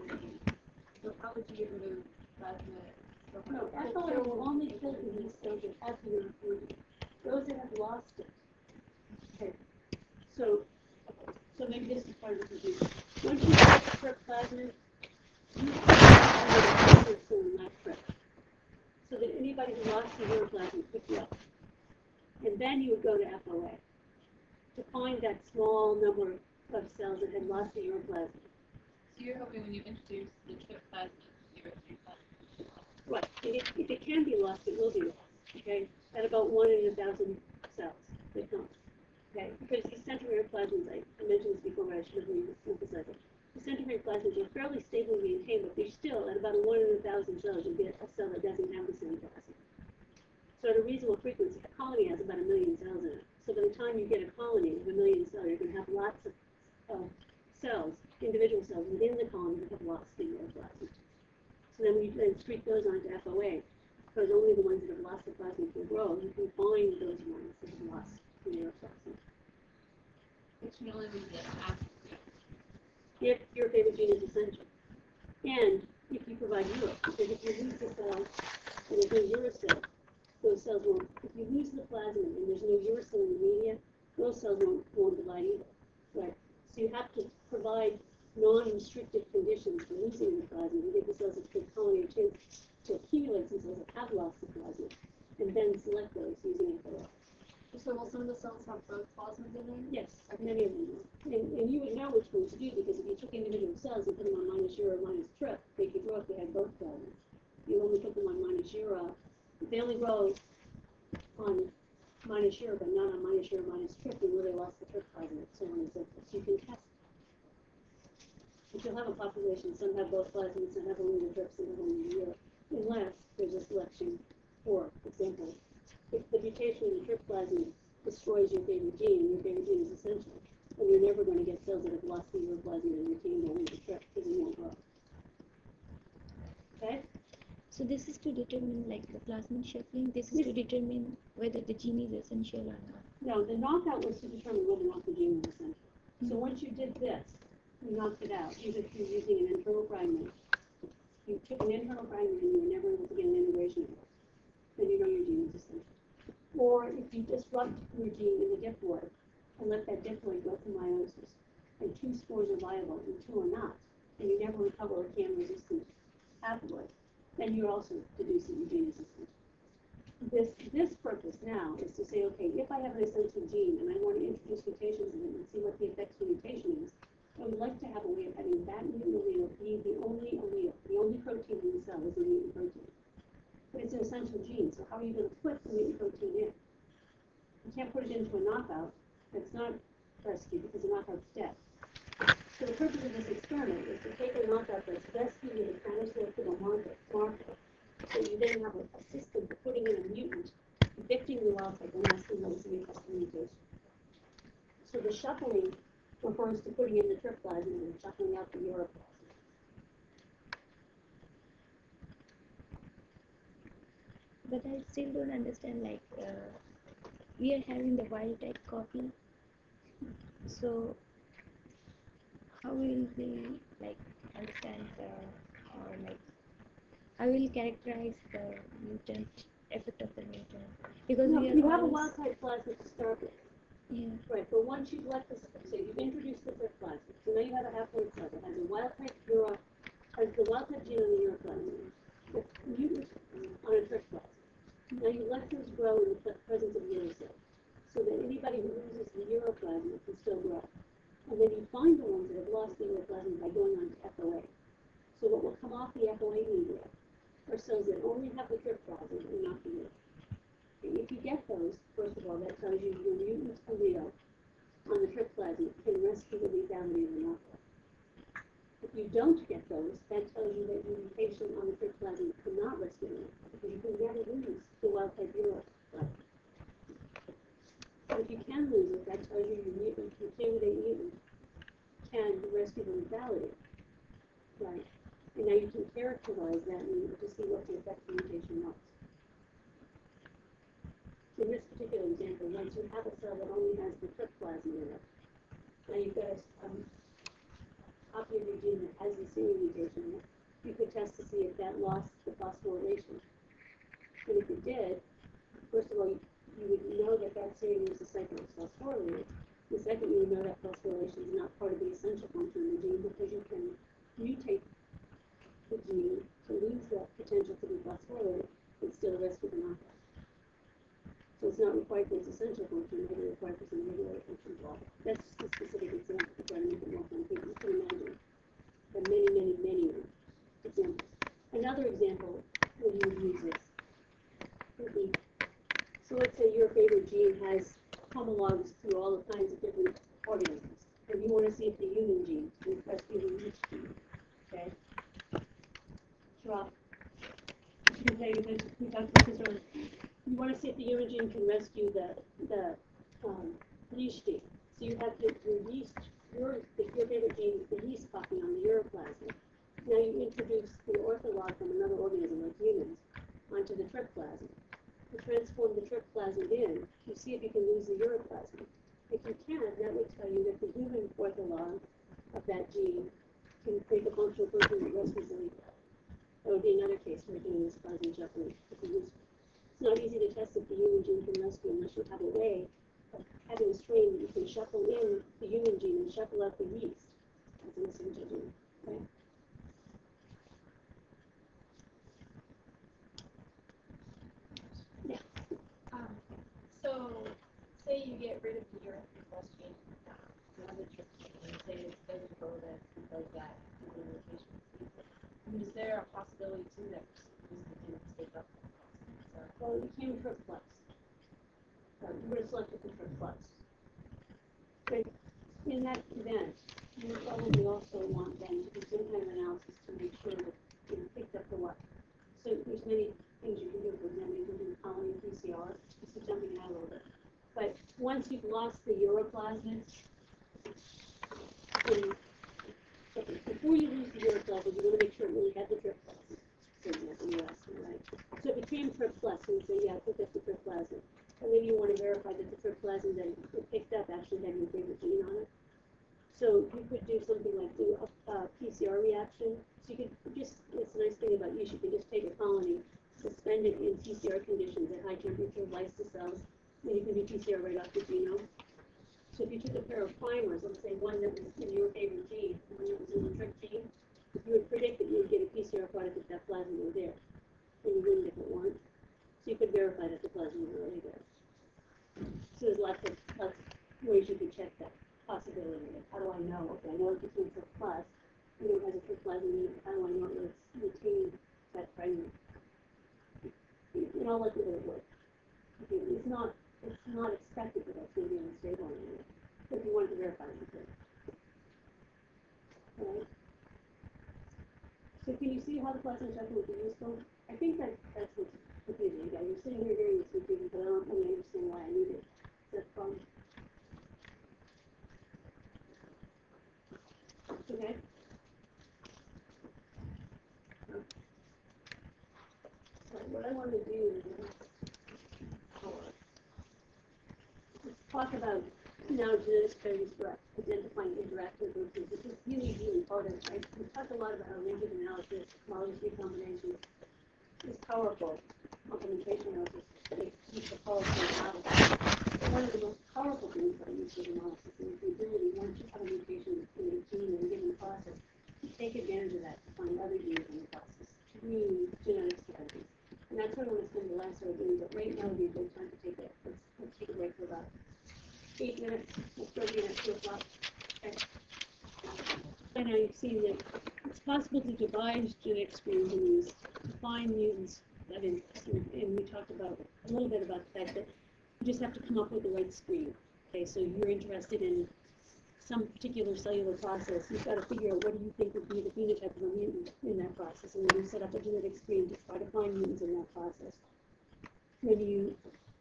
So how would you get rid of plasmid? no, F O A will only kill the yeast cells that have the impurity. Those that have lost it. Okay. So, so maybe this is part of the confusion. Once you get the trip plasmid, you have to put in that trip. So that anybody who lost the uroplasmid pick you up. And then you would go to F O A to find that small number of cells that had lost the uroplasmid. So you're hoping when you introduce the trip plasmid, your three plasmids. Right, and if, if it can be lost, it will be lost, okay? At about one in a thousand cells, they come, okay? Because these centromere plasmids, I I mentioned this before, but I should have emphasized it. The centromere plasmids are fairly stably maintained, but they're still, at about a one in a thousand cells, you'll get a cell that doesn't have the same plasmid. So at a reasonable frequency, a colony has about a million cells in it. So by the time you get a colony of a million cells, you're going to have lots of, of cells, individual cells within the colony that have lost the uroplasmid. So then we then streak those onto F O A, because only the ones that have lost the plasmid will grow. You can find those ones that have lost the neuroplasmid. Which can only be the after. If your favorite gene is essential. And if you provide Euro, because if you lose the cell and there's no uracil, those cells won't, if you lose the plasmid and there's no uracil in the media, those cells won't, won't divide either. Right? So you have to provide non-restricted conditions for losing the plasmid and give the cells a good colony a chance to accumulate some cells that have lost the plasmid, and then select those using F O A. So will some of the cells have both plasmids in them? Yes, many of them will. And, and you would know which ones to do, because if you took individual cells and put them on minus Euro or minus trip, they could grow if they had both plasmids. You only put them on minus Euro, they only grow on minus Euro, but not on minus Euro minus trip, and where they lost the trip plasmid, so on and so forth. So you can test. But you'll have a population, some have both plasmids, some have only the trip, some have only the Euro, unless there's a selection. For example, if the mutation in the trip plasmid destroys your favorite gene, and your favorite gene is essential, then you're never going to get cells that have lost the uroplasmid and retained only the trip, because they won't grow. Okay? So this is to determine, like the plasmid shuffling, this is to determine whether the gene is essential or not. No, the knockout was to determine whether or not the gene was essential. So once you did this, you knocked it out, even if you're using an internal fragment. You took an internal fragment and you were never able to get an integration of it. Then you know your gene is essential. Or if you disrupt your gene in the diploid and let that diploid go through meiosis, and two spores are viable and two are not, and you never recover a cam-resistant haploid, then you're also deducing your gene is essential. This, this purpose now is to say, okay, if I have an essential gene and I want to introduce mutations in it and see what the effects of mutation is, I would like to have a way of having that mutant allele be the only allele, the only protein in the cell is a mutant protein. But it's an essential gene, so how are you going to put the mutant protein in? You can't put it into a knockout that's not rescued because the knockout's dead. So the purpose of this experiment is to take a knockout that's rescued with a counterselectable marker, marker. So you then have a, a system for putting in a mutant, evicting the wild type and asking those to make a mutation. So the shuffling refers to putting in the triplasm and shuffling out the uroplasm. But I still don't understand, like, uh, we are having the wild type copy. So, how will we, like, understand the, or like, how will characterize the mutant, effect of the mutant? Because No, we are you have a always- wild type plasmid to start with. Yeah. Right, but once you've let this, so you've introduced the triplasm, so now you have a haploid cell that has a wild type euro, has the wild type gene on the uroplasm, the mutant on a triplasm. Now you let those grow in the presence of the urocell, so that anybody who loses the uroplasm can still grow. And then you find the ones that have lost the uroplasm by going on to F O A. So what will come off the F O A media are cells that only have the triplasm and not the uro. If you get those, first of all, that tells you your mutant allele on the triplasm can rescue the lethality of the knockout. If you don't get those, that tells you that your mutation on the triplasm cannot rescue it because you can never lose the wild type uroplasm. But if you can lose it, that tells you your mutant, your candidate mutant can rescue the lethality. Right. And now you can characterize that mutant to see what the effect of the mutation was. In this particular example, once you have a cell that only has the triplasm in it, now you've got a um, copy of your gene that has the same mutation in it, you could test to see if that lost the phosphorylation. And if it did, first of all, you, you would know that that serine is a cycle phosphorylated. The second, you would know that phosphorylation is not part of the essential function of the gene because you can mutate the gene to lose that potential to be phosphorylated and still rescue the knockout. So it's not required for its essential function, but it's required for some regular function as well. That's just a specific example to try to make it more concrete. You can imagine the many, many, many examples. Another example where you would use this would be, so let's say your favorite gene has homologs through all the kinds of different organisms. And you want to see if the human gene is rescue the yeast gene. Okay? Drop. You can pay attention. We talked about this earlier. You want to see if the human gene can rescue the the um, yeast gene. So you have the, your yeast, your the, your favorite gene is the yeast copy on the uroplasm. Now you introduce the ortholog from another organism like humans onto the triplasm. You transform the triplasm in. You see if you can lose the uroplasm. If you can, that would tell you that the human ortholog of that gene can create a functional protein that rescues the lethality. That would be another case for doing this plasmid shuffling. It's not easy to test if the human gene can rescue unless you have a way of having a strain that you can shuffle in the human gene and shuffle out the yeast. That's an essential gene. Okay? Yeah. Um, so, say you get rid of the urine plus gene, um, another trick, and say it doesn't go that because that the mutation. I mean, is there a possibility too that this can take up? Well, it became triplex. Uh, you would have selected the triplex. But in that event, you would probably also want then to do some kind of analysis to make sure that you know, picked up the what. So there's many things you can do. For example, you can do colony P C R, just to jumping out a little bit. But once you've lost the uroplasmin, then before you lose the uroplasmin, you want to make sure it really had the triplasmin. For example, you asked me, right? So it became triplex, and you say, yeah, I picked up the triplasmin. And then you want to verify that the triplasmin that it picked up actually had your favorite gene on it. So you could do something like do a, a P C R reaction. So you could just, it's a nice thing about yeast, you can just take a colony, suspend it in P C R conditions at high temperature, lyse the cells, and you can do P C R right off the genome. So if you took a pair of primers, let's say one that was in your favorite gene, and one that was in the trick gene, you would predict that you would get a P C R product if that plasmid were there. and you wouldn't if it weren't. So you could verify that the plasmid really does. So there's lots of, lots of ways you can check that possibility. Like, how do I know? Okay, I know it contains a plus, I know it has a true plasmid, how do I know it's retained that fragment? In all likelihood it would. Okay, it's not, it's not expected that that's going to be unstable anymore. But if you wanted to verify it, you could. Alright? So can you see how the plasmid checker would be useful? I think that that's what's confusing. Yeah, you're sitting here hearing this confusing, but I don't really understand why I need it. Is that fun? Okay. So what I want to do is let's talk about now genetic studies for identifying interactive proteins. This is really, really important. Right? We talked a lot about how linkage analysis, molecule recombination is powerful. Complementation analysis is a powerful model. One of the most powerful things about nucleic analysis is the ability, once you have a mutation in a gene in a given process, to take advantage of that to find other genes in the process through genetic strategies. And that's what I want to spend the last hour doing, but right now would be a good time to take it. Let's, let's take a break for about eight minutes. We'll start again at two o'clock. Okay. By now you've seen that it's possible to devise genetic screens and use to find mutants of interest. And, and we talked about a little bit about the fact that you just have to come up with the right screen. Okay, so you're interested in some particular cellular process. You've got to figure out what do you think would be the phenotype of a mutant in that process, and then you set up a genetic screen to try to find mutants in that process. When you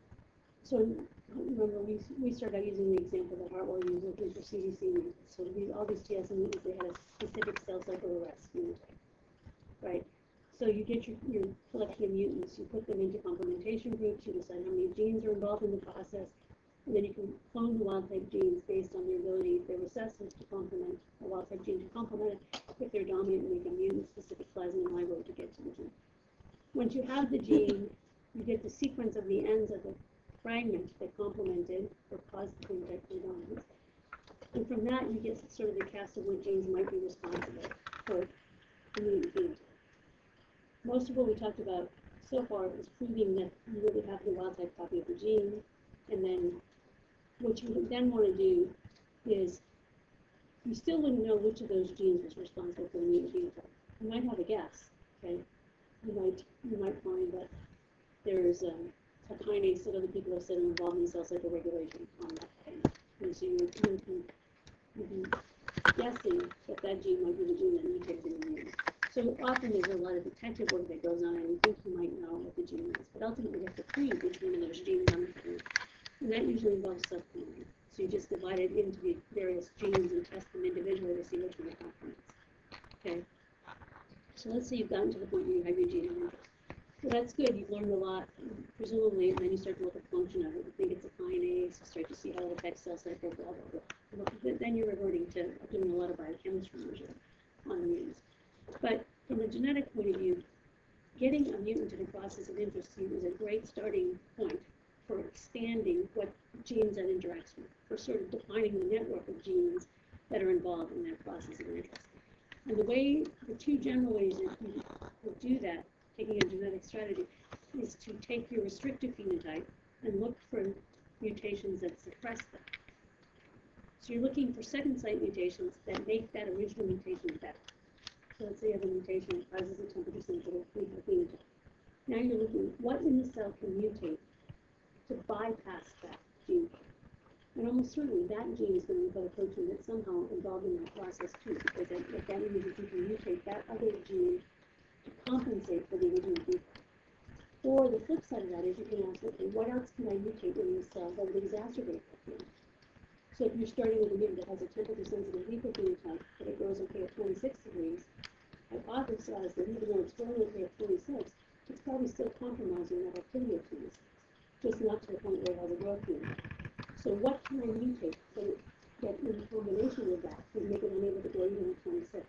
so remember we we started out using the example that Hartwell used looking for C D C mutants. So these all these T S M mutants, they had a specific cell cycle arrest phenotype, right? So you get your, your collection of mutants, you put them into complementation groups, you decide how many genes are involved in the process, and then you can clone the wild-type genes based on their ability, if they're recessive, to complement a wild-type gene to complement it. If they're dominant, make a mutant-specific plasmid library to get to the gene. Once you have the gene, you get the sequence of the ends of the fragment that complemented or caused the phenotype to be dominant. And from that, you get sort of the cast of what genes might be responsible for the mutant phenotype. Most of what we talked about so far is proving that you really have the wild-type copy of the gene, and then what you then want to do is you still wouldn't know which of those genes was responsible for the mutant phenotype. You might have a guess, okay? You might you might find that there's um, a kinase that other people have said are involved in cell cycle regulation on that kinase, and so you're, you're, you're guessing that that gene might be the gene that mutates in the mutant. So often there's a lot of detective work that goes on, and you think you might know what the gene is, but ultimately you have to prove which one of those genes on the gene. And that usually involves subcloning. So you just divide it into the various genes and test them individually to see which one complements. Okay. So let's say you've gotten to the point where you have your gene of interest. So that's good. You've learned a lot, presumably, and then you start to look at the function of it. You think it's a kinase. You start to see how it affects cell cycle, blah blah blah. But then you're reverting to doing a lot of biochemistry measure on the mutants. But from a genetic point of view, getting a mutant to the process of interest to you is a great starting point for expanding what genes that interacts with, for sort of defining the network of genes that are involved in that process of interest. And the way, the two general ways that you would do that, taking a genetic strategy, is to take your restrictive phenotype and look for mutations that suppress them. So you're looking for second site mutations that make that original mutation better. So let's say you have a mutation that causes a temperature sensitive phenotype. Now you're looking at what in the cell can mutate to bypass that gene. And almost certainly that gene is going to encode a protein that's somehow involved in that process too, because that, what that means is you can mutate that other gene to compensate for the original defect. Or the flip side of that is you can ask, okay, what else can I mutate in this cell that would exacerbate that phenotype? So if you're starting with a mutant that has a temperature sensitive phenotype, but it grows okay at twenty-six degrees, hypothesize that even though it's growing okay at twenty-six, it's probably still compromising that activity of twenty-six, just not to the point where it has a growth phenotype. So what can I mutate so that in combination with that can make it unable to grow even at twenty-six?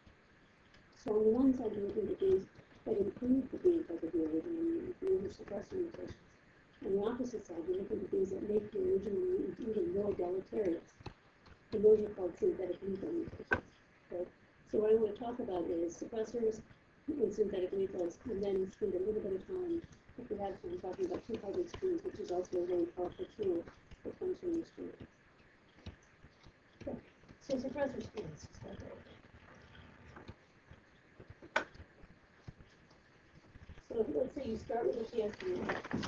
So on the one side, you're looking at things that improve the phenotype of the original mutant, through suppressor mutations. On the opposite side, you're looking at things that make the original mutant even more deleterious. And those are called synthetic lethal mutations. Okay? So what I want to talk about is suppressors, in synthetic lethal's, and then spend a little bit of time, if we have time, talking about two-parted screens, which is also a very powerful tool for functioning screens. Okay. So suppressor screens. So let's say you start with a T S V,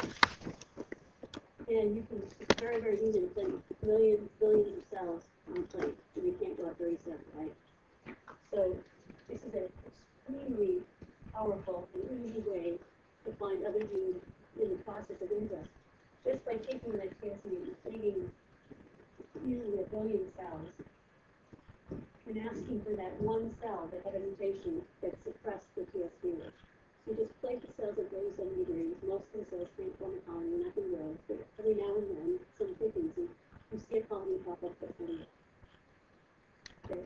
and you can, it's very, very easy to play millions, billions of cells on a plate, and you can't go up thirty-seven, right? So this is an extremely powerful and easy way to find other genes in the process of interest. Just by taking that T S V and plating usually a billion cells, and asking for that one cell that had a mutation that suppressed the T S V. So you just plate the cells at thirty-seven degrees. Most of the cells transform a colony, nothing grows, but every now and then, some frequency, you see a colony pop up that's in it. Okay.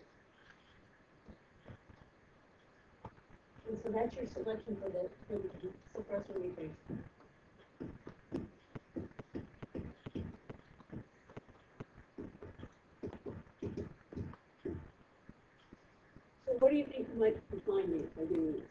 And so that's your selection for the, for the suppressor mutation. So what do you think you might be finding by doing this?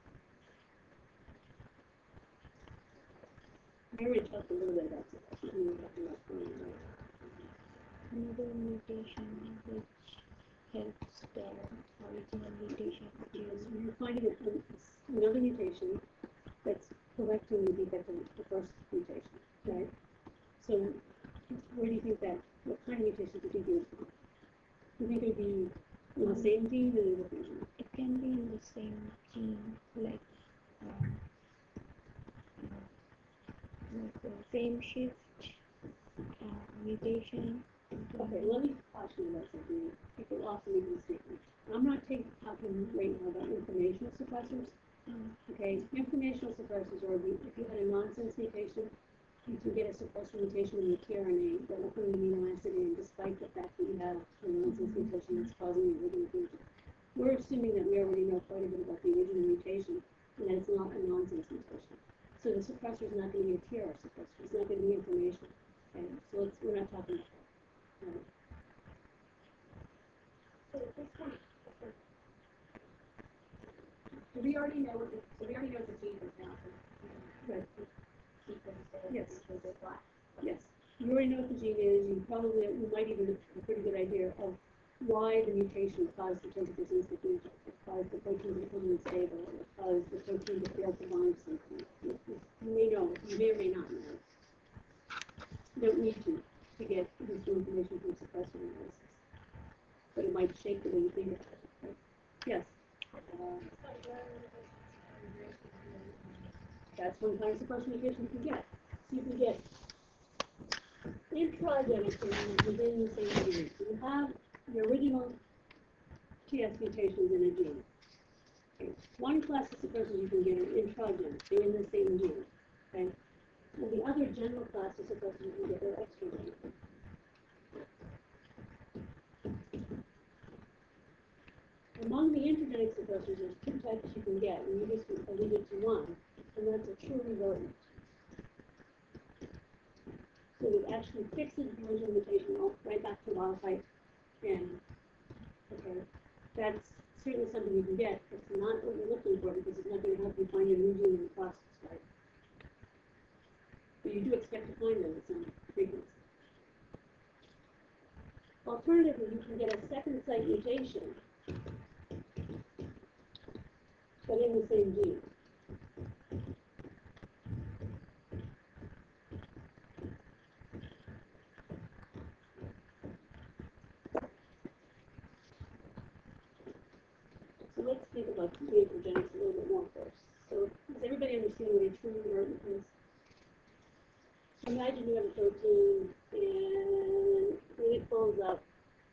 I already talked a little bit about suppression. We were talking about finding, right? Another mutation which helps the original mutation So to you're finding a, another mutation that's correcting the defect of the first mutation, right? So where do you think that, what kind of mutation do you think it would be? Do you think it would be in the same gene or in a different gene? it can be in the same gene, like um, like the same shift uh, mutation. Okay, let me caution you about something. People often make this statement. I'm not taking, talking right now about informational suppressors. Um, Okay, informational suppressors are the, if you had a nonsense mutation, you can get a suppressor mutation in the T R N A that will put an amino acid in despite the fact that you have a nonsense mutation that's causing the original fusion. We're assuming that we already know quite a bit about the original mutation and that it's not a nonsense mutation. So the suppressor is not going to be a T R suppressor. It's not going to be information. Okay, so let's, we're not talking about that. Right. So at this point, do we already know what the, so we already know what the gene is now, so Right. sequence is, Yes. is it black? Yes, you already know what the gene is, you probably, you might even have a pretty good idea of why the mutation caused the twenty percent diffusion, it caused the protein to become unstable, it caused the protein to fail to bind something. You, you you may know, you may or may not know. You don't need to, to get this information from suppressor analysis. But it might shape the way you think about it, right? Yes? That's one kind of suppressor mutation you can get. So you can get intragenic changes within the same gene. So you have the original T S mutations in a gene. Okay. One class of suppressors you can get are intragenic, they're in the same gene. Okay? And the other general class of suppressors you can get are extragenic. Among the intergenic suppressors, there's two types you can get, and you just alluded to one, and that's a true revertant. So it actually fixes the original mutation all right back to wild type. And okay, that's certainly something you can get. It's not what you're looking for because it's not going to help you find a new gene in the process, right? But you do expect to find them at some frequency. Alternatively, you can get a second site mutation, but in the same gene. So let's think about the intergenics a little bit more first. So does everybody understand what a true revertant is? Imagine you have a protein and when it folds up,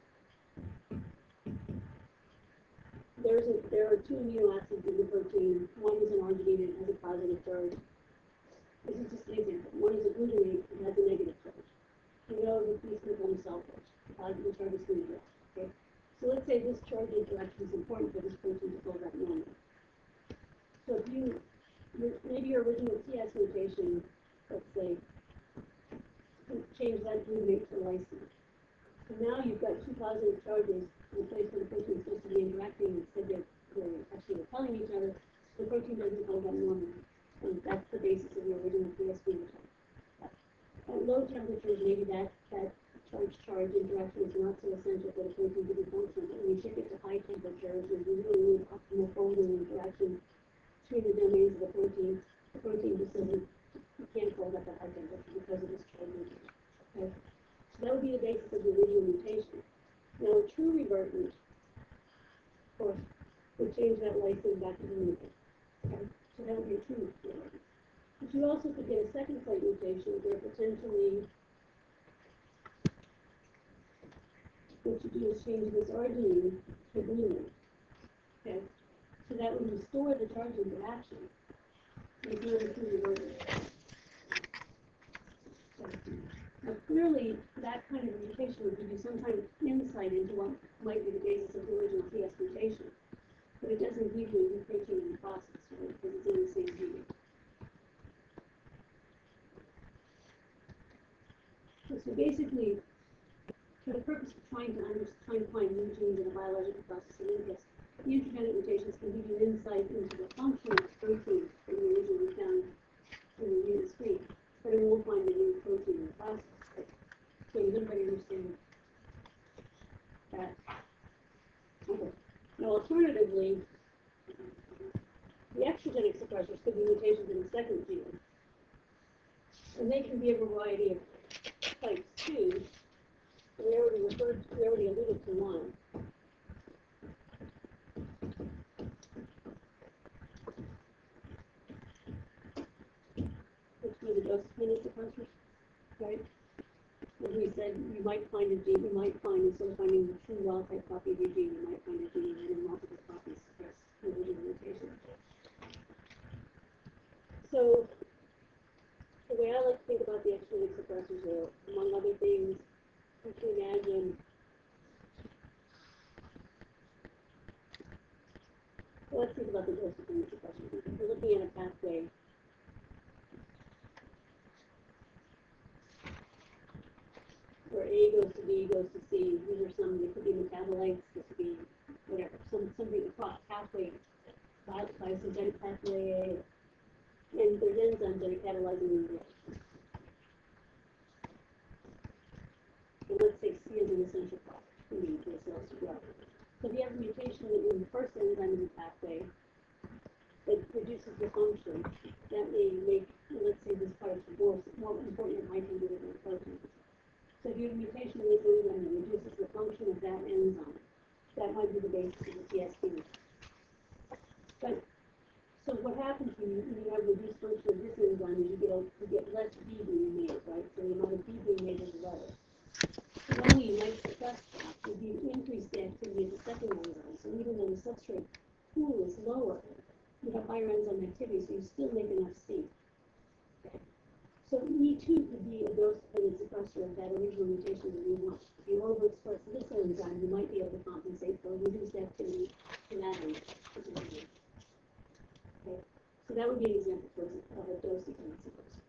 there's a, there are two amino acids in the protein. One is an arginine and has a positive charge. This is just an example. One is a glutamate and has a negative charge. You know that these can form cell charge. The positive charge is going to go. Okay? So let's say this charge interaction is important for this protein to fold up normally. So if you, maybe your original T S mutation, let's say, change that glutamate to lysine. So now you've got two positive charges in place where the protein is supposed to be interacting instead of they're actually repelling each other. the protein doesn't hold up normally. And that's the basis of the original P S B. At low temperatures, maybe that, that charge-charge interaction is not so essential for the protein to be functional. But when you shift it to high temperatures, and you really need optimal folding interaction between the domains of the protein, the protein just doesn't, you can't fold up at high temperature because of this charge interaction. Okay? So that would be the basis of the original mutation. Now, a true revertant, of course, would change that lysine back to the nucleus. Okay? So that would be a true revertant. But you also could get a second site mutation where potentially what you do is change this arginine to glutamine. Okay? So that would restore the charge interaction. It's not a true revertant. Okay. Now clearly, that kind of mutation would give you some kind of insight into what might be the basis of the original T S mutation. But it doesn't give you a new protein in the process, right? Because it's in the same gene. So basically, for the purpose of trying to under, trying to find new genes in a biological process in interest, the intergenic mutations can give you insight into the function of the protein that you originally found in the unit screen, but it won't find the new protein in the process. Right? So does everybody understand that? Okay. Now, alternatively, the extragenic suppressors could be mutations in the second gene, and they can be a variety of types too. We already referred, we already alluded to one. Which were the dose-dependent suppressors, right? As we said, you might find a gene, you might find, instead of finding the true wild-type copy of your gene, you might find a gene that in multiple copies suppress the original mutation. So, the way I like to think about the extrinsic suppressors are, among other things, you can imagine well, let's think about the dose-dependent suppressors. If you're looking at a pathway where A goes to B, goes to C, these are some, they could be metabolites, this could be whatever, some, something across pathway, biosynthetic pathway, and there's enzymes that are catalyzing these reactions. And let's say C is an essential product for the cells to grow. So if you have a mutation in the first enzyme in the pathway that reduces the function, that may make, let's say, this product more, more important, it might be with the protein. So if you have a mutation in this enzyme that reduces the function of that enzyme, that might be the basis of the T S P. But so what happens when you, when you have reduced function of this enzyme is you get a, you get less B being made, right? So the amount of B being made is lower. So only you might suppress that if you increase the activity of the second enzyme. So even though the substrate pool is lower, you have higher enzyme activity, so you still make enough C. Okay. So E two could be a dose-dependent suppressor of that original mutation that you want. If you overexpress this enzyme, you might be able to compensate for reduced activity in that enzyme. Okay. So that would be an example for, of a dose-dependent suppressor.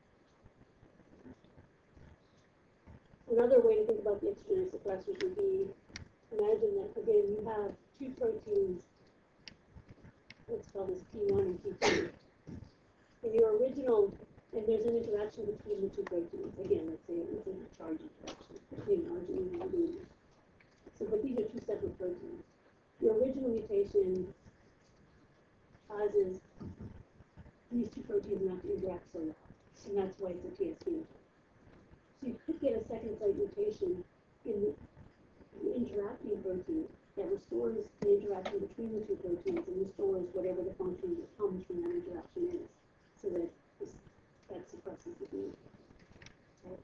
Another way to think about the extrinsic suppressors would be, imagine that, again, you have two proteins, let's call this P one and P two. In your original, and there's an interaction between the two proteins. Again, let's say it's a charge interaction between arginine and glutamine. So, but these are two separate proteins. Your original mutation causes these two proteins not to interact so well, and that's why it's a T S P mutation. So you could get a second site mutation in the, the interacting protein that restores the interaction between the two proteins and restores whatever the function that comes from that interaction is, so that this, that suppresses the gene. Okay.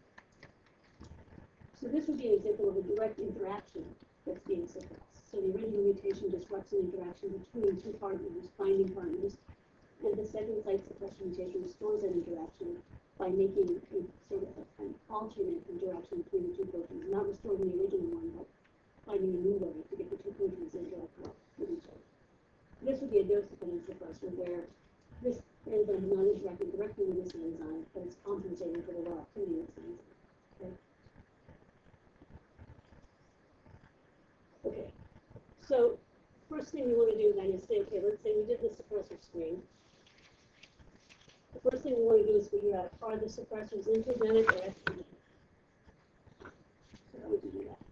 So this would be an example of a direct interaction that's being suppressed. So the original mutation disrupts an interaction between two partners, binding partners, and the second site suppression mutation restores that interaction by making a sort of an alternate interaction between the two proteins, not restoring the original one, but finding a new way to get the two proteins to interact well with each other. This would be a dose-dependent suppressor where this enzyme is not interacting directly with this enzyme, but it's compensating for the low activity of this enzyme. Okay. Okay. So, for first thing we wanna do then is say, okay, let's say we did the suppressor screen. The first thing we wanna do is figure out, are the suppressors intergenic or exogenic? So how would you do that?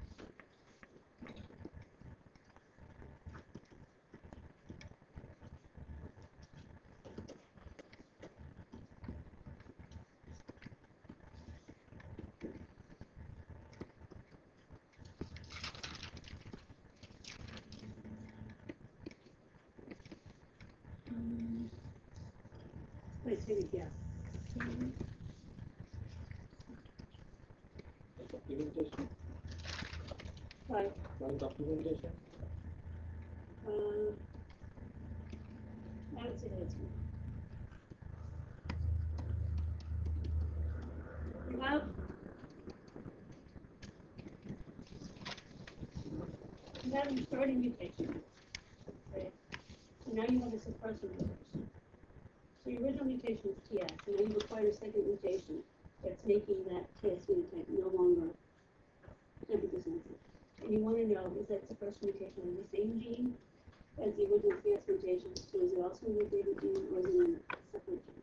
Um, Let's take a guess. okay. Documentation, Right, why documentation? uh, I would say that's one. You have, you have your starting mutation, right? So now you have a suppressor mutation. So your original mutation is T S, and now you require a second mutation that's making that T S phenotype no longer temperature sensitive. And you wanna know, is that suppressor mutation in the same gene as the original T S mutation, so is it also in your favorite gene, or is it in a separate gene?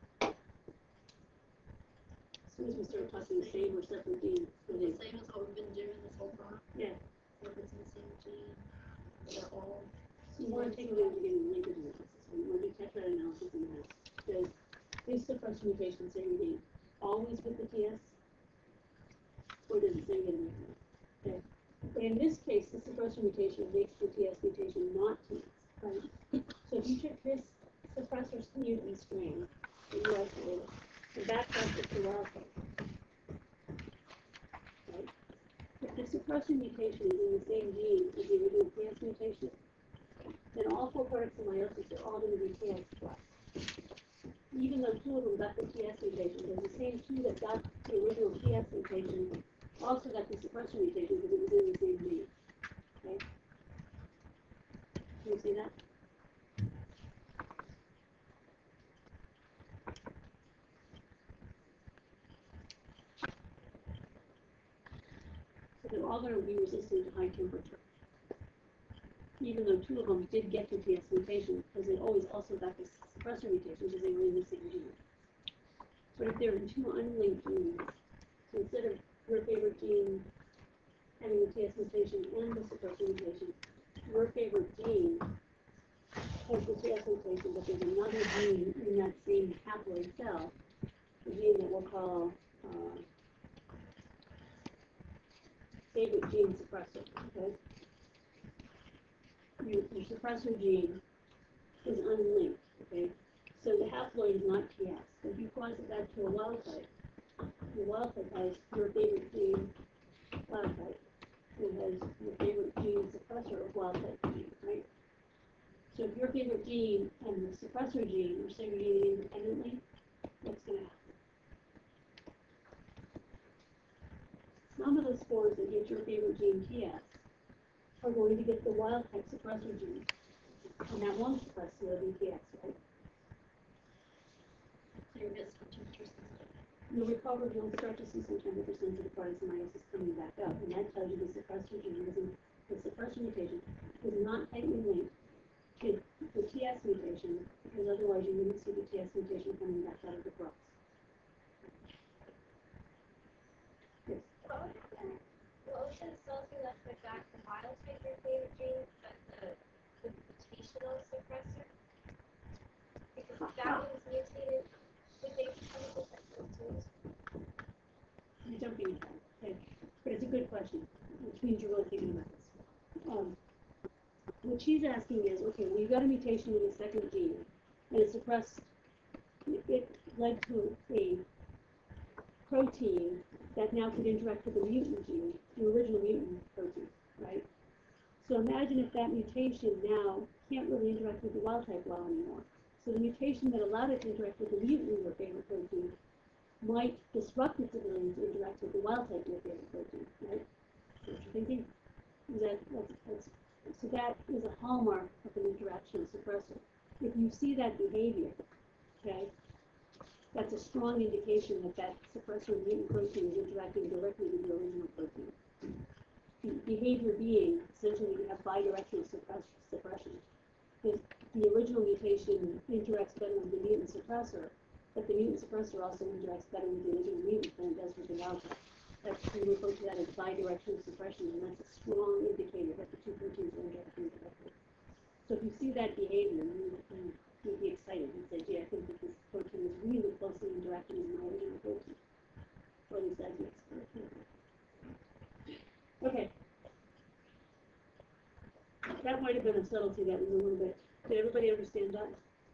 As soon as we start talking the same or separate genes, it is. Same as what we've been doing this whole time, Yeah, if it's in the same gene, they're all. so you wanna take a look at getting linkage analysis, so you wanna do tetrad analysis in that. Does this suppressor mutation segregate always with the T S? Or does it segregate away from it? Okay. In this case, the suppressor mutation makes the T S mutation not T S, right? So if you took this suppressor mutant strain, and you isolate it, and backtracked it to wild type, right? If the suppressor mutation is in the same gene as the original T S mutation, then all four products of meiosis are all gonna be T S plus. Even though two of them got the T S mutation, there's the same two that got the original T S mutation, also got the suppressor mutation because it was in the same gene, okay? Can you see that? So they're all gonna be resistant to high temperature. Even though two of them did get the T S mutation, because they always also got the suppressor mutation because they were in the same gene. But if they're in two unlinked genes, so instead of your favorite gene having the T S mutation and the suppressor mutation, your favorite gene has the T S mutation, but there's another gene in that same haploid cell, the gene that we'll call, uh, favorite gene suppressor, okay? Your, your suppressor gene is unlinked, okay? So the haploid is not T S. So if you cause that to a wild type, your wild type has your favorite gene wild type. It has your favorite gene suppressor of wild type gene, right? So if your favorite gene and the suppressor gene are segregated independently, what's gonna happen? Some of the spores that get your favorite gene T S are going to get the wild type suppressor gene, and that won't suppress the other T S, right? So you're just temperature sensitive. You'll recover, you'll start to see some temperature sensitive products and meiosis coming back up, and that tells you the suppressor gene is in, the suppressor mutation is not tightly linked to the T S mutation, because otherwise you wouldn't see the T S mutation coming back out of the cross. Yes. What was it something that's the back from wild type your favorite gene, but the, the mutational suppressor? Because if that one's mutated, would they become susceptible to it? You're jumping ahead, okay, but it's a good question, which means you're really thinking about this. Um, what she's asking is, okay, well, you got a mutation in the second gene, and it suppressed, it- it led to a protein that now could interact with the mutant gene, the original mutant protein, right? So imagine if that mutation now can't really interact with the wild type well anymore. So the mutation that allowed it to interact with the mutant in your favorite protein might disrupt its ability to interact with the wild type in your favorite protein, right? That's what you're thinking? Is that, that's, that's, so that is a hallmark of an interaction suppressor. If you see that behavior, okay, that's a strong indication that that suppressor mutant protein is interacting directly with the original protein. the behavior being essentially you have bidirectional suppress, suppression. The, the original mutation interacts better with the mutant suppressor, but the mutant suppressor also interacts better with the original mutant than it does with the wild type. That's, we refer to that as bidirectional suppression, and that's a strong indicator that the two proteins are interacting directly. So if you see that behavior, you, you, you'd be excited and say, gee, I think that this protein is really closely interacting with my original protein. Or at least that's the experiment. Okay. That might have been a subtlety that was a little bit, did everybody understand that?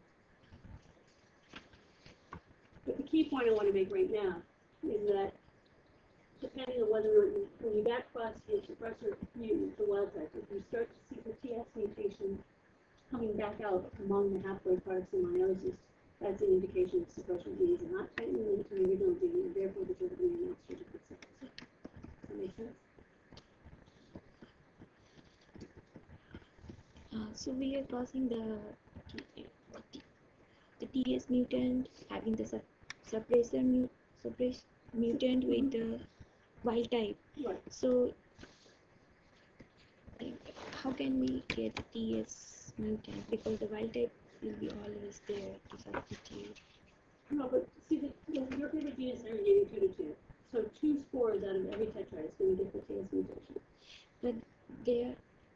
But the key point I want to make right now is that depending on whether or not you, when you back cross your suppressor mutant to wild type, if you start to see the T S mutation coming back out among the haploid parts in meiosis, that's an indication that suppression genes are not tightly linked to the original gene, and therefore the germinal are not surgically suppressor. Does that make sense? Uh, so we are crossing the T- the T S mutant having the sup- suppressor mu- suppress mutant with the wild type. Right. So like, how can we get the T S mutant, because the wild type will be always there to substitute. No, but see, the, the, your favorite gene is aggregating two to two. So two spores out of every tetrad is going to get the T S mutation. But there,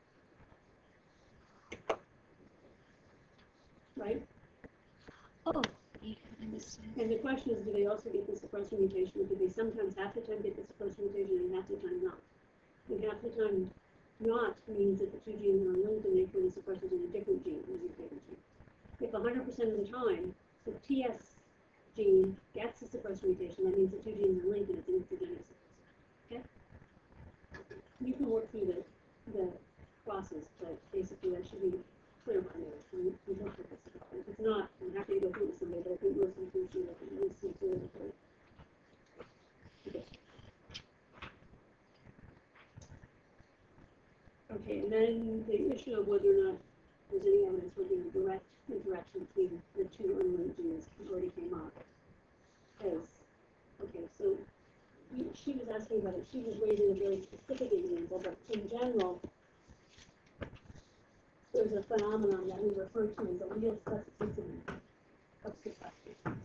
Right? oh, yeah, I understand. And the question is, do they also get the suppressor mutation, or do they sometimes half the time get the suppressor mutation and half the time not? And half the time not means that the two genes are linked and therefore the suppressor is in a different gene, is your favorite gene. If one hundred percent of the time the T S gene gets the suppressor mutation, that means the two genes are linked and it's an intergenic suppressor. Okay? You can work through the, the process, but basically that should be clear by now. We, we hope that this is clear. If it's not, I'm happy to go through it with somebody, but I think most of you can see that it needs to be clear. Okay. Okay, and then the issue of whether or not there's any evidence for the direct interaction between the two unlinked genes already came up. Because, okay, so we, she was asking about it, she was raising a very specific example, but in general, there's a phenomenon that we refer to as allele specificity of suppressors.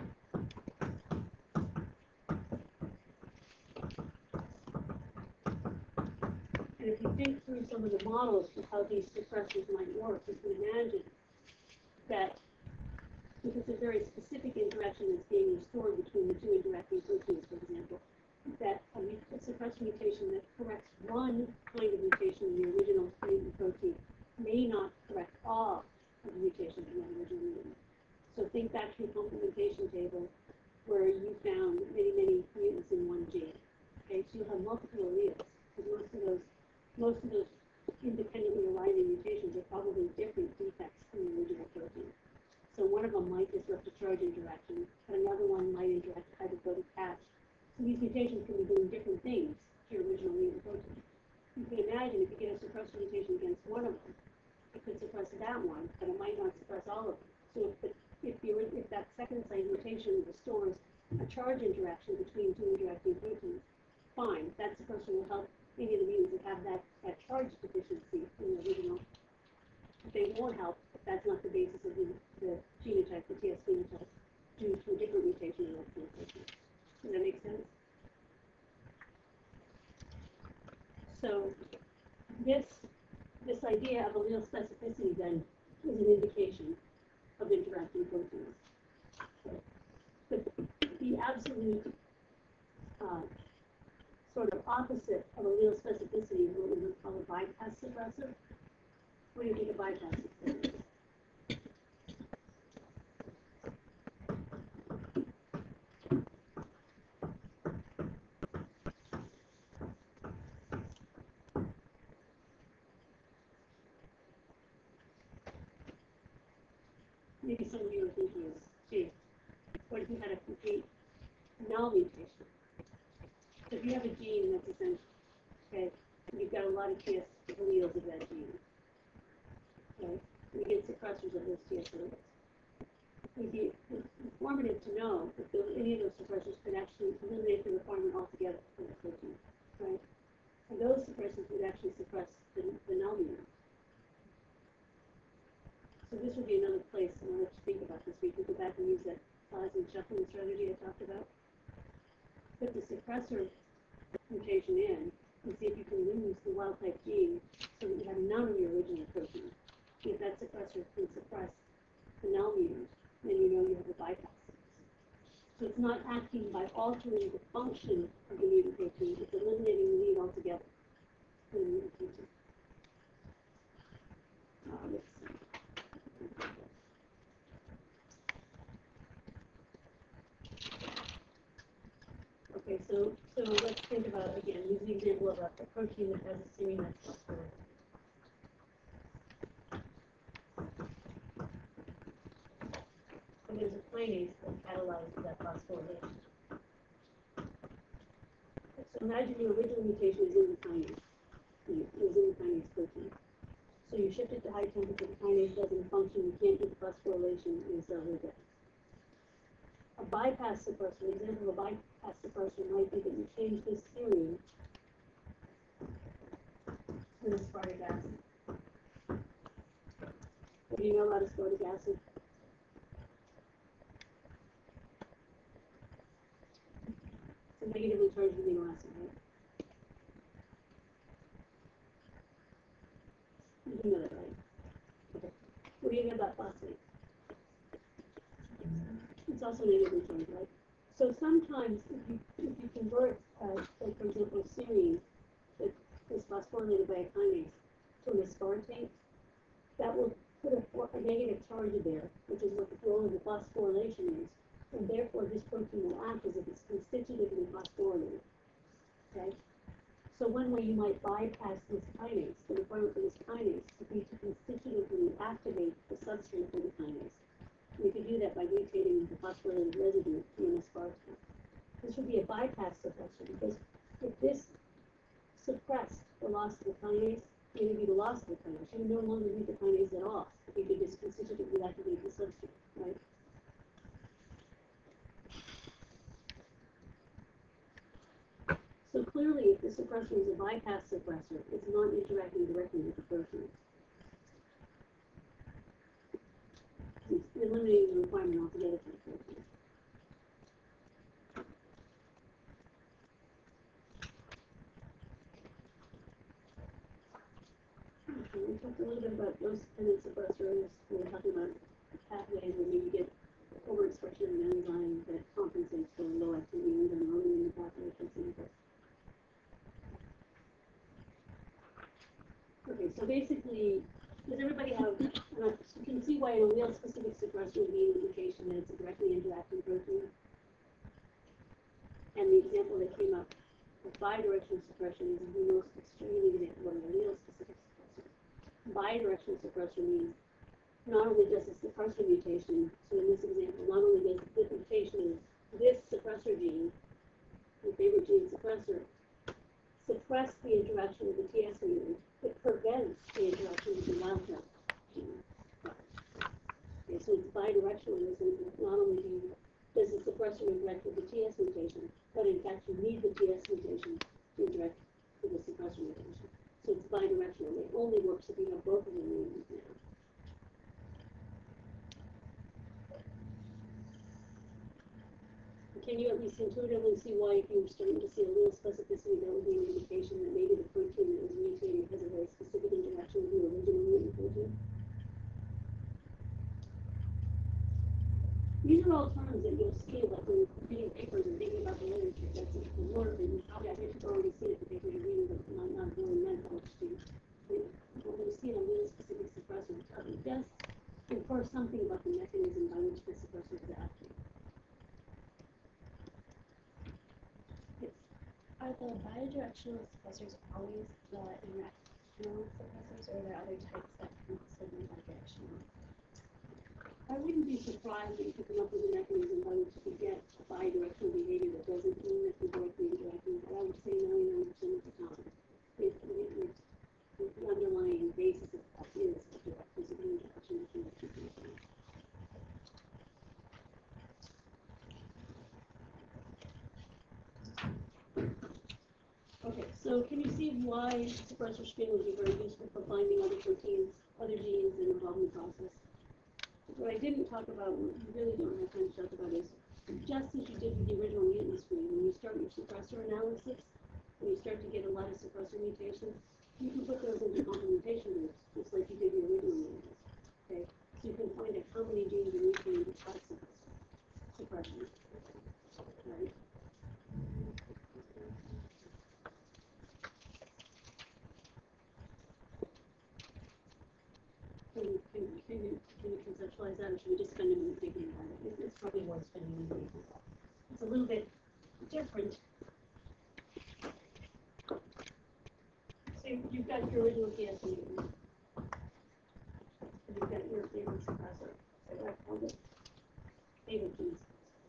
And if you think through some of the models for how these suppressors might work, you can imagine that if it's a very specific interaction that's being restored between the two interacting proteins, for example, that a, a suppressor mutation that corrects one kind of mutation in the original mutant protein may not correct all of the mutations in that original mutant. So think back to your complementation table where you found many, many mutants in one gene. Okay, so you'll have multiple alleles, because most of those most of those independently arising mutations are probably different defects in the original protein. So one of them might disrupt the charge interaction, but another one might interact with hydrophobic patch. So these mutations can be doing different things to your original mutant protein. You can imagine if you get a suppressor mutation against one of them, it could suppress that one, but it might not suppress all of them. So if, the, if, you, if that second site mutation restores a charge interaction between two interacting proteins, fine, that suppressor will help any of the mutants that have that, that charge deficiency in the original. They won't help if that's not the basis of the, the genotype, the T S phenotype, due to a different mutation in that protein. Does that make sense? So this this idea of allele specificity then is an indication of interacting proteins. Okay. The, the absolute uh, sort of opposite of allele specificity is what we would call a bypass suppressor. What do you think a bypass suppressor is? Maybe some of you are thinking is, gee, what if you had a complete null mutation? So if you have a gene that's essential, okay, and you've got a lot of T S alleles of that gene, okay, and you get suppressors of those T S alleles. It would be informative to know if any of those suppressors could actually eliminate the requirement altogether for the protein, right? And those suppressors would actually suppress the, the null muon. So this would be another place I want to think about this. We could go back and use that plasmid shuffling strategy I talked about. Put the suppressor mutation in and see if you can lose the wild type gene so that you have none of your original protein. If that suppressor can suppress the null muon, then you know you have a bypass. So it's not acting by altering the function of the mutant protein, it's eliminating the need altogether for the mutant protein. Uh, let's see. Okay, so so let's think about again, use the example of a, a protein that has a serine that's phosphorylated. And there's a kinase that catalyzes that phosphorylation. So imagine your original mutation is in the kinase. It was in the kinase protein. So you shift it to high temperature, the kinase doesn't function, you can't do the phosphorylation in cellular death. A bypass suppressor, an example of a bypass suppressor might be that you change this serine to aspartic acid. What do you know about aspartic acid? It's a negatively charged amino acid, right? You do know that, right? Okay. What do you know about phosphate? It's also negatively charged, right? So sometimes if you if you convert, uh, like for example, serine that is phosphorylated by a kinase to an aspartate, that will put a, a negative charge there, which is what the role of the phosphorylation is, and therefore this protein will act as if it's constitutively phosphorylated. Okay? So one way you might bypass this kinase, the requirement for this kinase, would be to constitutively activate the substrate for the kinase. You can do that by mutating the phosphorylated residue to an aspartate. This would be a bypass suppressor because if this suppressed the loss of the kinase, it would be the loss of the kinase. You would no longer need the kinase at all if you could just constitutively activate the substrate, right? So clearly, if the suppressor is a bypass suppressor, it's not interacting directly with the protein. It's eliminating the requirement altogether for the protein. Okay, we talked a little bit about dose-dependent suppressors. We were talking about pathways where maybe you get overexpression of an enzyme that compensates for low activity enzyme early in the pathway, for example. Okay, so basically, does everybody have, uh, you can see why an allele-specific suppressor would be an indication that it's a directly interacting protein. And the example that came up of bidirectional suppression is the most extreme example of an allele-specific suppressor. Bidirectional suppressor means not only does the suppressor mutation, so in this example, not only does the mutation of this suppressor gene, your favorite gene suppressor, suppress the interaction with the T S mutant, it prevents the interaction with the wild type gene. Okay, so it's bidirectional in the sense that not only do you, does the suppressor interact with the T S mutation, but in fact you need the T S mutation to interact with the suppressor mutation. So it's bidirectional. It only works if you have both of them mutants now. Can you at least intuitively see why if you were starting to see a little specificity, that would be an indication that maybe the protein that was mutated has a very specific interaction with the original mutant protein? These are all terms that you'll see like when you're reading papers and thinking about the literature. That's the word that you probably, I think you've already seen it, the paper you're reading, but not, not really meant how much to. When you see a really specific suppressor, it does infer something about the mechanism by which the suppressor is acting. Are the bidirectional suppressors always the interactional suppressors, or are there other types that can also be bidirectional? I wouldn't be surprised if you could come up with a mechanism by which you could get a bidirectional behavior that doesn't mean that you're directly interacting, but I would say ninety-nine percent of the time, it, it, it, the underlying basis of that is a direct physical interaction between the two people. Okay, so So can you see why suppressor screen would be very useful for finding other proteins, other genes in the development process? What I didn't talk about, what you really don't have time to talk about, is just as you did with the original mutant screen, when you start your suppressor analysis, when you start to get a lot of suppressor mutations, you can put those into complementation groups, just like you did the original mutant. Okay, so you can find out how many genes are mutated to cause suppression. Right? Can you, can, you- can you, can you conceptualize that, or should we just spend a minute thinking about it? It's- It's probably worth spending a minute thinking about. It's a little bit different. So you- you've got your original T S mutant. And you've got your favorite suppressor. Is that what I called it? Favorite genes.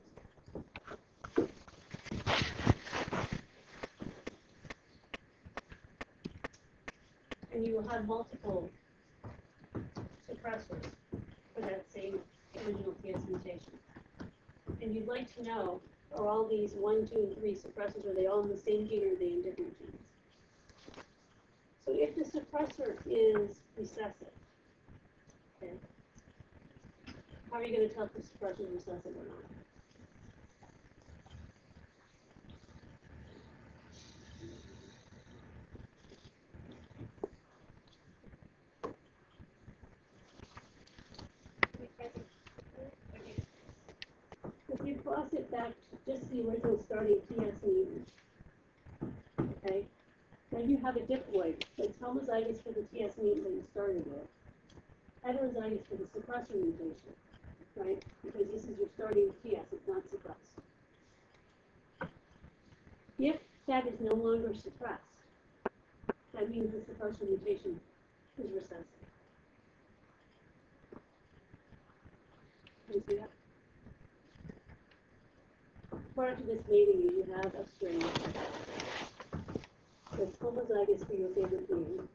And you will have multiple suppressors for that same original T S mutation. And you'd like to know, are all these one, two, and three suppressors, are they all in the same gene or are they in different genes? So if the suppressor is recessive, okay, how are you going to tell if the suppressor is recessive or not? If you cross it back to just the original starting T S mutant, okay, then you have a diploid that's homozygous for the T S mutant that you started with, heterozygous for the suppressor mutation, right? Because this is your starting T S, it's not suppressed. If that is no longer suppressed, that means the suppressor mutation is recessive. Can you see that? Prior to this mating, you have a strain that's homozygous for your favorite gene,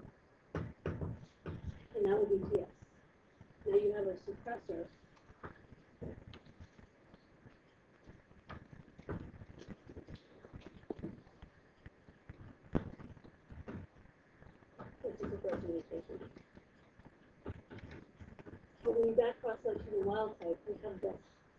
and that would be T S. Now you have a suppressor that's a suppressor mutation. But when you back cross up to the wild type, we have this.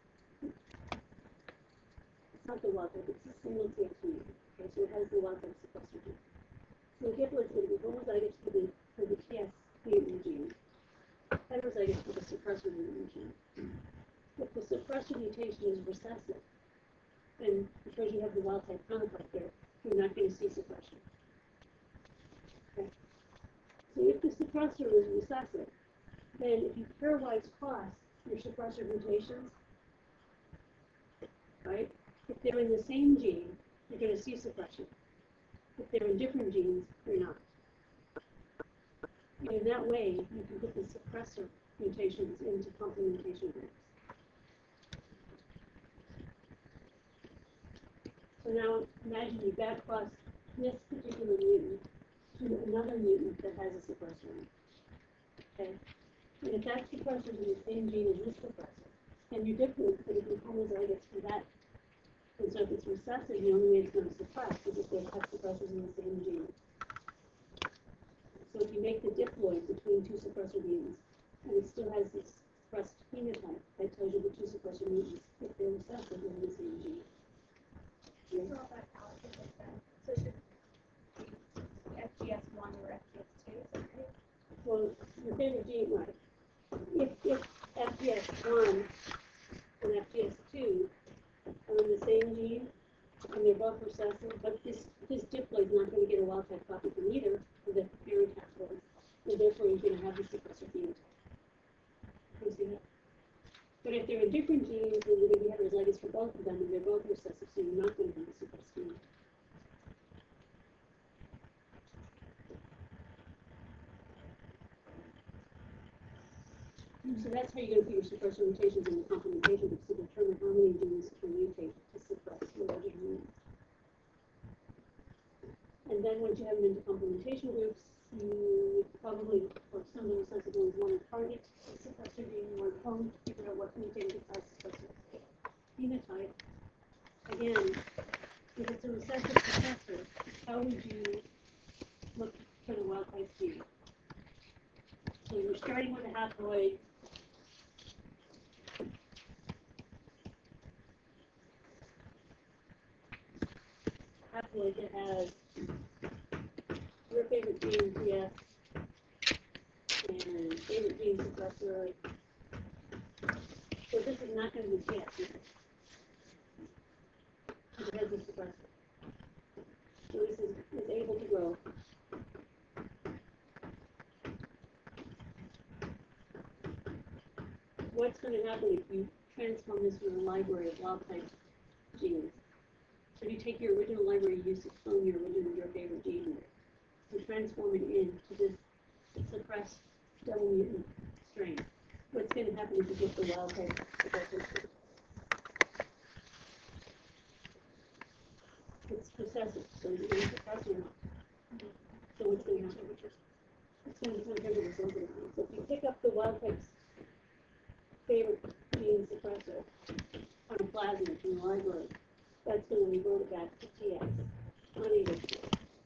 It's not the wild type, it's a single T S mutant. Okay, so it has the wild type suppressor gene. So the diploid is going to be homozygous for the, for the T S mutant gene, heterozygous for the suppressor mutant gene. If the suppressor mutation is recessive, then because you have the wild type counterpart there, you're not going to see suppression. Okay. So if the suppressor is recessive, then if you pairwise cross your suppressor mutations, right, if they're in the same gene, you're going to see suppression. If they're in different genes, you're not. And in that way, you can put the suppressor mutations into complementation groups. So now imagine you back cross this particular mutant to another mutant that has a suppressor in it. Okay? And if that suppressor is in the same gene as this suppressor, then your diploid is going to be homozygous for that. And so if it's recessive, the only way it's going to suppress is if they have suppressors in the same gene. So if you make the diploid between two suppressor mutants, and it still has this suppressed phenotype, that tells you the two suppressor mutants, if they're recessive, they're in the same gene. So all that analysis is done. So it should be F G S one or F G S two, is that right? Well, your favorite gene, right? If, if F G S one and F G S two are in the same gene, and they're both recessive, but this, this diploid is not going to get a wild type copy from either of the parent haploids, and therefore you're going to have the suppressor phenotype. Can you see that? But if they're in different genes, then you're going to be heterozygous for both of them, and they're both recessive, so you're not going to have a suppressor phenotype. So that's how you're going to put your suppressor mutations in the complementation groups to determine how many genes can mutate to suppress your original mutant. And then once you have them into complementation groups, you probably, for some of the recessive ones, want to target the suppressor gene or clone to figure out what mutated to cause suppressor phenotype. Again, if it's a recessive suppressor, how would you look for the wild type gene? So you're starting with a haploid. Haploid that has your favorite gene, P S, and favorite gene suppressor. So this is not going to be P S, is it? It has a suppressor. So this is, is able to grow. What's going to happen if you transform this into a library of wild type genes? So you take your original library, you clone your original, your favorite gene, and transform it into this suppressed double mutant strain. What's going to happen is you get the wild type suppressor. It's recessive, so it's going to suppress or not. So what's going to happen? It's going to become heavily sensitive. So if you pick up the wild type's favorite gene suppressor on a plasmid from the library, that's going to revert it back to T X, unable to.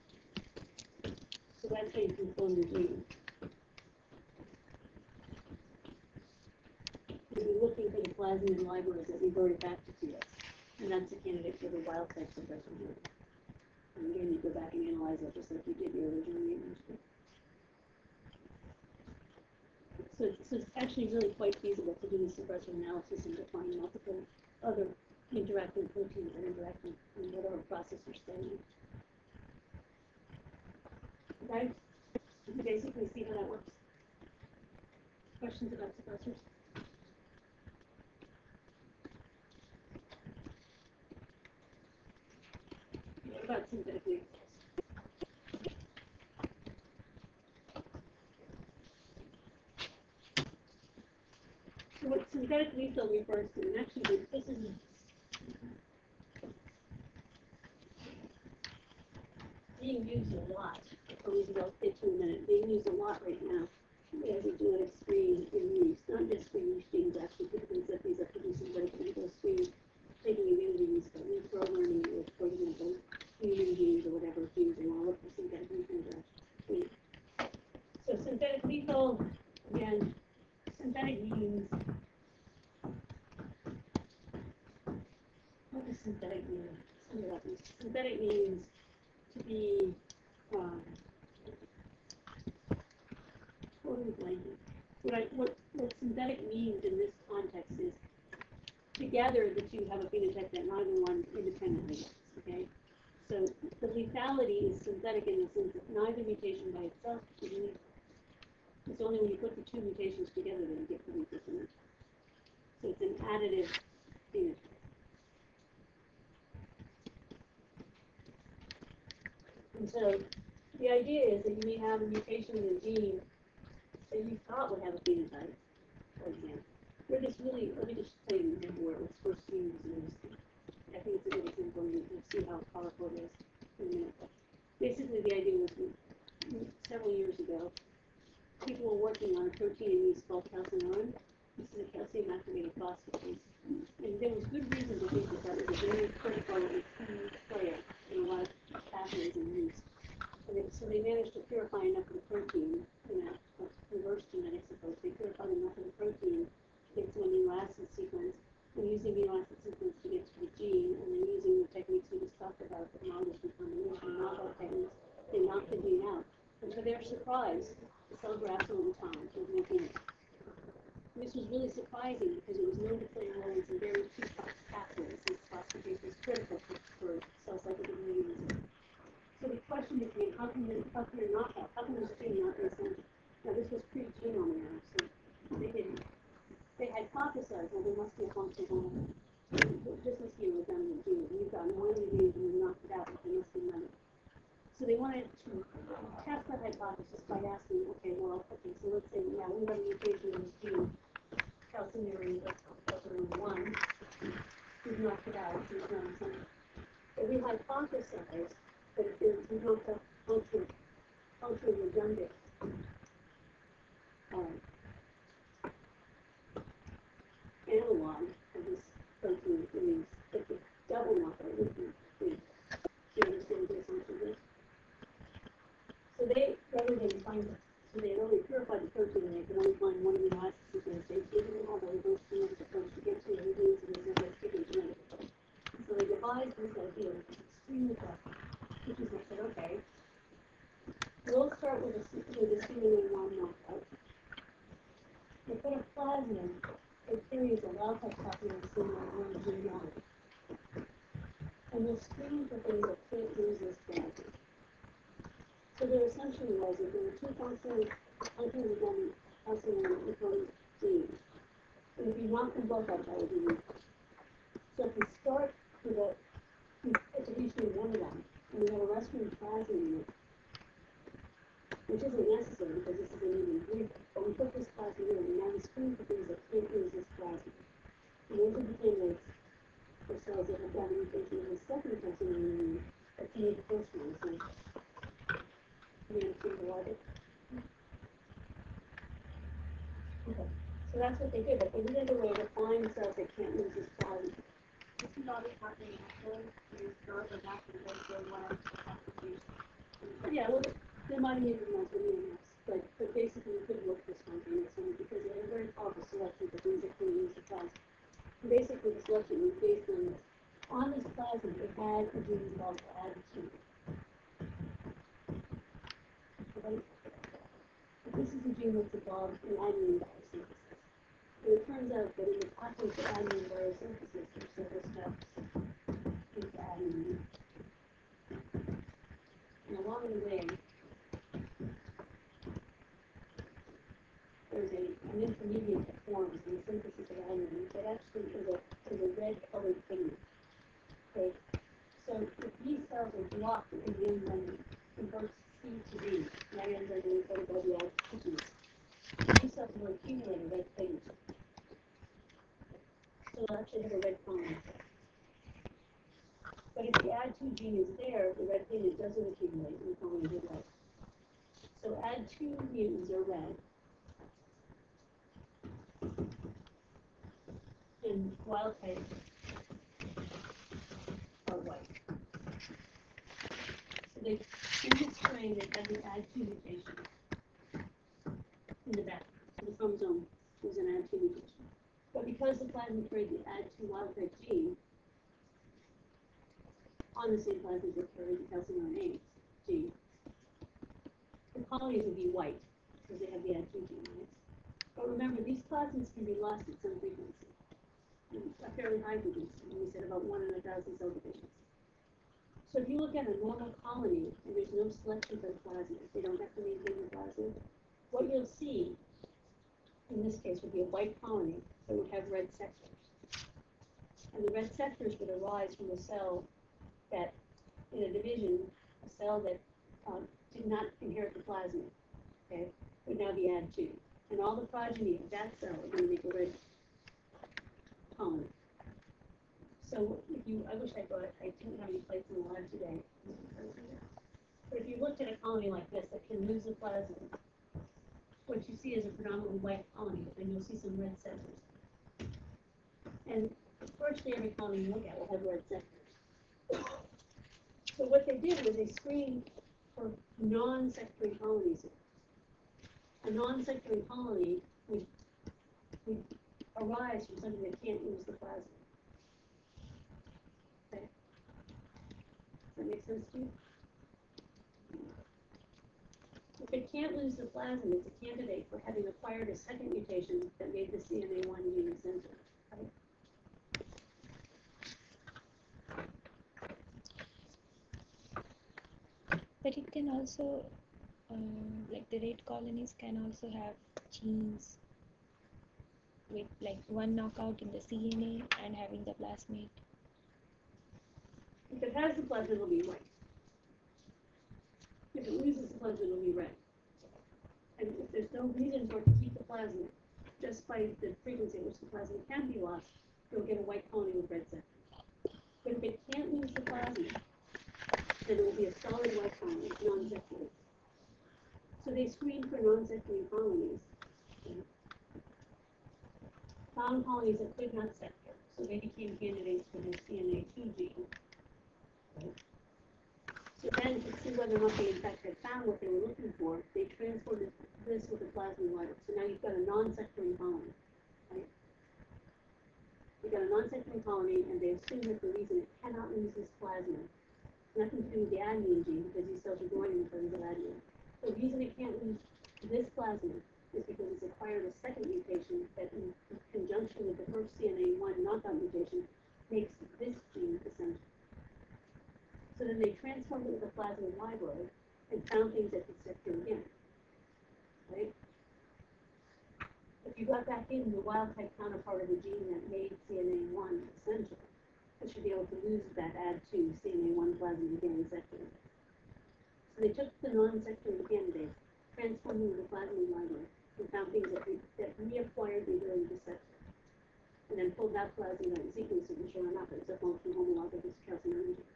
So that's how you can clone the gene. You'll be looking for the plasmid libraries that revert it back to T X, and that's a candidate for the wild type suppressor gene. And again, you go back and analyze it just like you did your original mutant. So, so it's actually really quite feasible to do the suppressor analysis and define multiple other interacting proteins that interact in whatever process you're studying. Okay? You basically see how that works. Questions about suppressors? What about synthetic lethals? What synthetic lethal refers to, and actually this is being used a lot. Or we will get to in a minute. Being used a lot right now as a genetic screen in use, not just screen these genes, actually typically set these up to do synthetic lethal screen, taking immunities, but reprogramming with, for example, immune genes or whatever genes they want to look for synthetic lethal screen. So synthetic lethal, again, synthetic means, what does synthetic mean? Synthetic means to be um, totally blanking. What, I, what, what synthetic means in this context is together the two have a phenotype that neither one independently has, okay? So the lethality is synthetic in the sense that neither mutation by itself is lethal. It's only when you put the two mutations together that you get the lethal phenotype. So it's an additive phenotype. And so the idea is that you may have a mutation in a gene that you thought would have a phenotype, for example. Where this really, let me just tell you an example where it was first used in this. I think it's a good example, and you'll see how powerful it is in a minute. But basically, the idea was several years ago, people were working on a protein in yeast called calcineurin. This is a calcium activated phosphatase. And there was good reason to think that that was a very critical and key player in a lot of pathways in yeast. And they, so they managed to purify enough of the protein, you know, reverse genetics approach. They purified enough of the protein to get to an amino acid sequence, and using amino acid sequence to get to the gene, and then using the techniques we just talked about, the homologous recombination, knockout techniques, they knock the gene out. And to their surprise, the cells were absolutely fine. There was no phenotype. This was really surprising because it was known to play a role in some very key pathways, since phosphatase was critical for, for cell cycle immunity. So the question became, how can you, how can you knock out? How can this gene not be essential? Now this was pre-genome era, so they didn't. They hypothesized, well, there must be a functional, just must be a redundant gene. You've got one of the genes and you knocked it out, but there must be another. So they wanted to test that hypothesis by asking, okay, well, okay, so let's say, yeah, we have a mutation in this gene, calcineurin, calcineurin one, we've knocked it out, so it's not essential. But we hypothesized that if there's some function, function redundant, um, analog of this protein is that the double knockout would be free. rise this idea, which is extremely fast, which is I said, okay, we'll start with a, C- with a C N A one knockout. We put a plasmid that carries a wild type copy of the C N A one gene on it. And we'll screen for things that can't lose this plasmid. So their assumption was that there were two functional, functionally done, functionally encoded genes. And if you knock them both out, that would be weak. So if we start with a, a deletion of one of them, and we have a rescuing plasmid in it, which isn't necessary because this is an even breeder, but we put this plasmid in, and now we screen for things that can't lose this plasmid. And those are the candidates for cells that have got a mutation in the second functional unit that can need the first one. So, you understand the logic? Okay. So that's what they did, but they did it in a way to find cells that can't lose this plasmid. This is all the happening after you start with that because they want to application. Yeah, well, there might have even not been enough, but, but basically we couldn't look for spontaneous ones because they had very powerful selection for things that can use the plasmid. And basically the selection was based on this. On this plasmid, it had a gene called A D two. This is the gene that's involved in adenine biosynthesis. And it turns out that in the process of adenine biosynthesis, there's several steps into adenine. And along the way, there's a, an intermediate that forms in the synthesis of adenine that actually is a, is a red colored pigment. Okay? So if these cells are blocked in the enzyme converts C to D, that enzyme is encoded by the A D two gene. These cells will accumulate a red pigment. So they'll actually have a red colony. But if the A D two gene is there, the red pigment doesn't accumulate and the colony is red. So A D two mutants are red. And wild type are white. So they in this strain that has an A D two mutation in the back. So the chromosome was an A D two mutation. But because the plasmid carried the A D two wild type gene, on the same plasmid that carried the calcineurin A gene, the colonies would be white because they have the A D two gene, right? But remember, these plasmids can be lost at some frequency. A fairly high frequency, and we said about one in a thousand cell divisions. So if you look at a normal colony and there's no selection for the plasmid, they don't have to maintain the plasmid, what you'll see in this case would be a white colony that would have red sectors. And the red sectors would arise from a cell that, in a division, a cell that um, did not inherit the plasmid, okay, would now be A D two. And all the progeny of that cell are going to make a red colony. So if you, I wish I brought, I didn't have any plates in the lab today. But if you looked at a colony like this that can lose the plasmid, what you see is a predominantly white colony, and you'll see some red sectors. And virtually every colony you look at will have red sectors. So what they did was they screened for non-sectary colonies. A non-sectary colony would, would arise from something that can't lose the plasmid. Okay. Does that make sense to you? If it can't lose the plasmid, it's a candidate for having acquired a second mutation that made the C N A one gene eccentric. Right? But it can also, um, like the red colonies can also have genes with like one knockout in the C N A and having the plasmid. If it has the plasmid, it'll be white. If it loses the plasmid, it'll be red. And if there's no reason for it to keep the plasmid, just by the frequency at which the plasmid can be lost, you'll get a white colony with red sectors. But if it can't lose the plasmid, then it will be a solid white colony, non-sectary. So they screened for non-sectary colonies. Okay. Found colonies that could not sector, so they became candidates for the C N A two gene. Okay. So then, to see whether or not they in fact had found what they were looking for, they transported this with a plasmid wire. So now you've got a non-sectary colony, right? You've got a non-sectary colony, and they assume that the reason it cannot lose produces plasmid. Nothing to do with the adenine gene because these cells are growing in terms of adenine. The reason it can't lose this plasmid is because it's acquired a second mutation that in conjunction with the first C N A one knockout mutation makes this gene essential. So then they transformed it with a plasmid library and found things that could sector again, right? If you got back in the wild type counterpart of the gene that made C N A one essential, it should be able to lose that add to C N A one plasmid again and sector it. So they took the non-sectoring candidates, transformed them with a plasmid library, and found things that, re that reacquired the ability to sector. And then pulled that plasmid out and sequenced it and sure enough, it's a functional homologous calcineurin gene.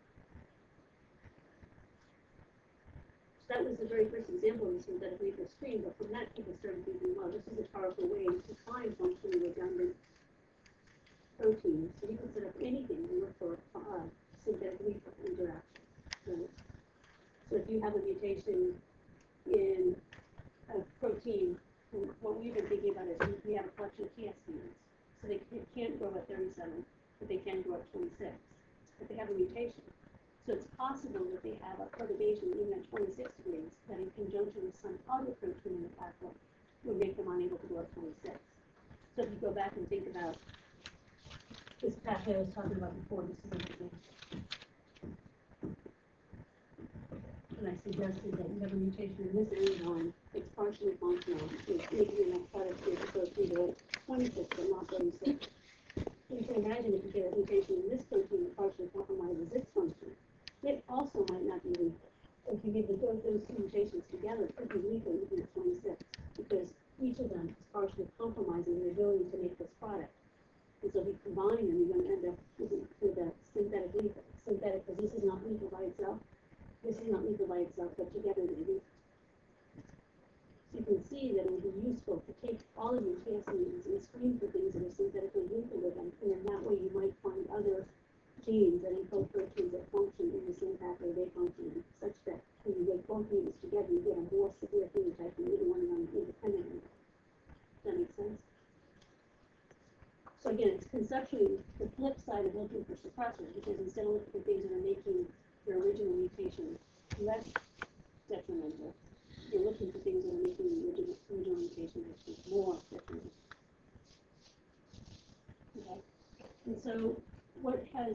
So that was the very first example of synthetic lethal screen, but from that people started thinking, well, this is a powerful way to find functionally redundant proteins. So you can set up anything and look for uh, synthetic lethal interaction. Right? So if you have a mutation in a protein, what we've been thinking about is we have a collection of T S genes. So they can't grow at thirty-seven, but they can grow at twenty-six. But they have a mutation. So it's possible that they have a perturbation even at twenty-six degrees that in conjunction with some other protein in the pathway would make them unable to grow at twenty-six. So if you go back and think about this pathway I was talking about before, this is interesting. And I suggested that you have a mutation in this enzyme, it's partially functional, it's making enough products here to go through the twenty-six but not thirty-six. You can imagine if you get a mutation in this protein that partially compromises its function, it also might not be lethal. If you give the, those two mutations together, it could be lethal even at twenty-six, because each of them is partially compromising the ability to make this product. And so if you combine them, you're going to end up with a, with a synthetic lethal. Synthetic, because this is not lethal by itself. This is not lethal by itself, but together they're lethal. So you can see that it would be useful to take all of your T S genes and screen for things that are synthetically lethal with them, and then that way you might find other genes that encode proteins that function in the same pathway they function in, such that when you get both genes together, you get a more severe phenotype than either one of them independently. Does that make sense? So again, it's conceptually the flip side of looking for suppressors, because instead of looking for things that are making your original mutation less detrimental, you're looking for things that are making the original, original mutation actually more detrimental. Okay? And so what has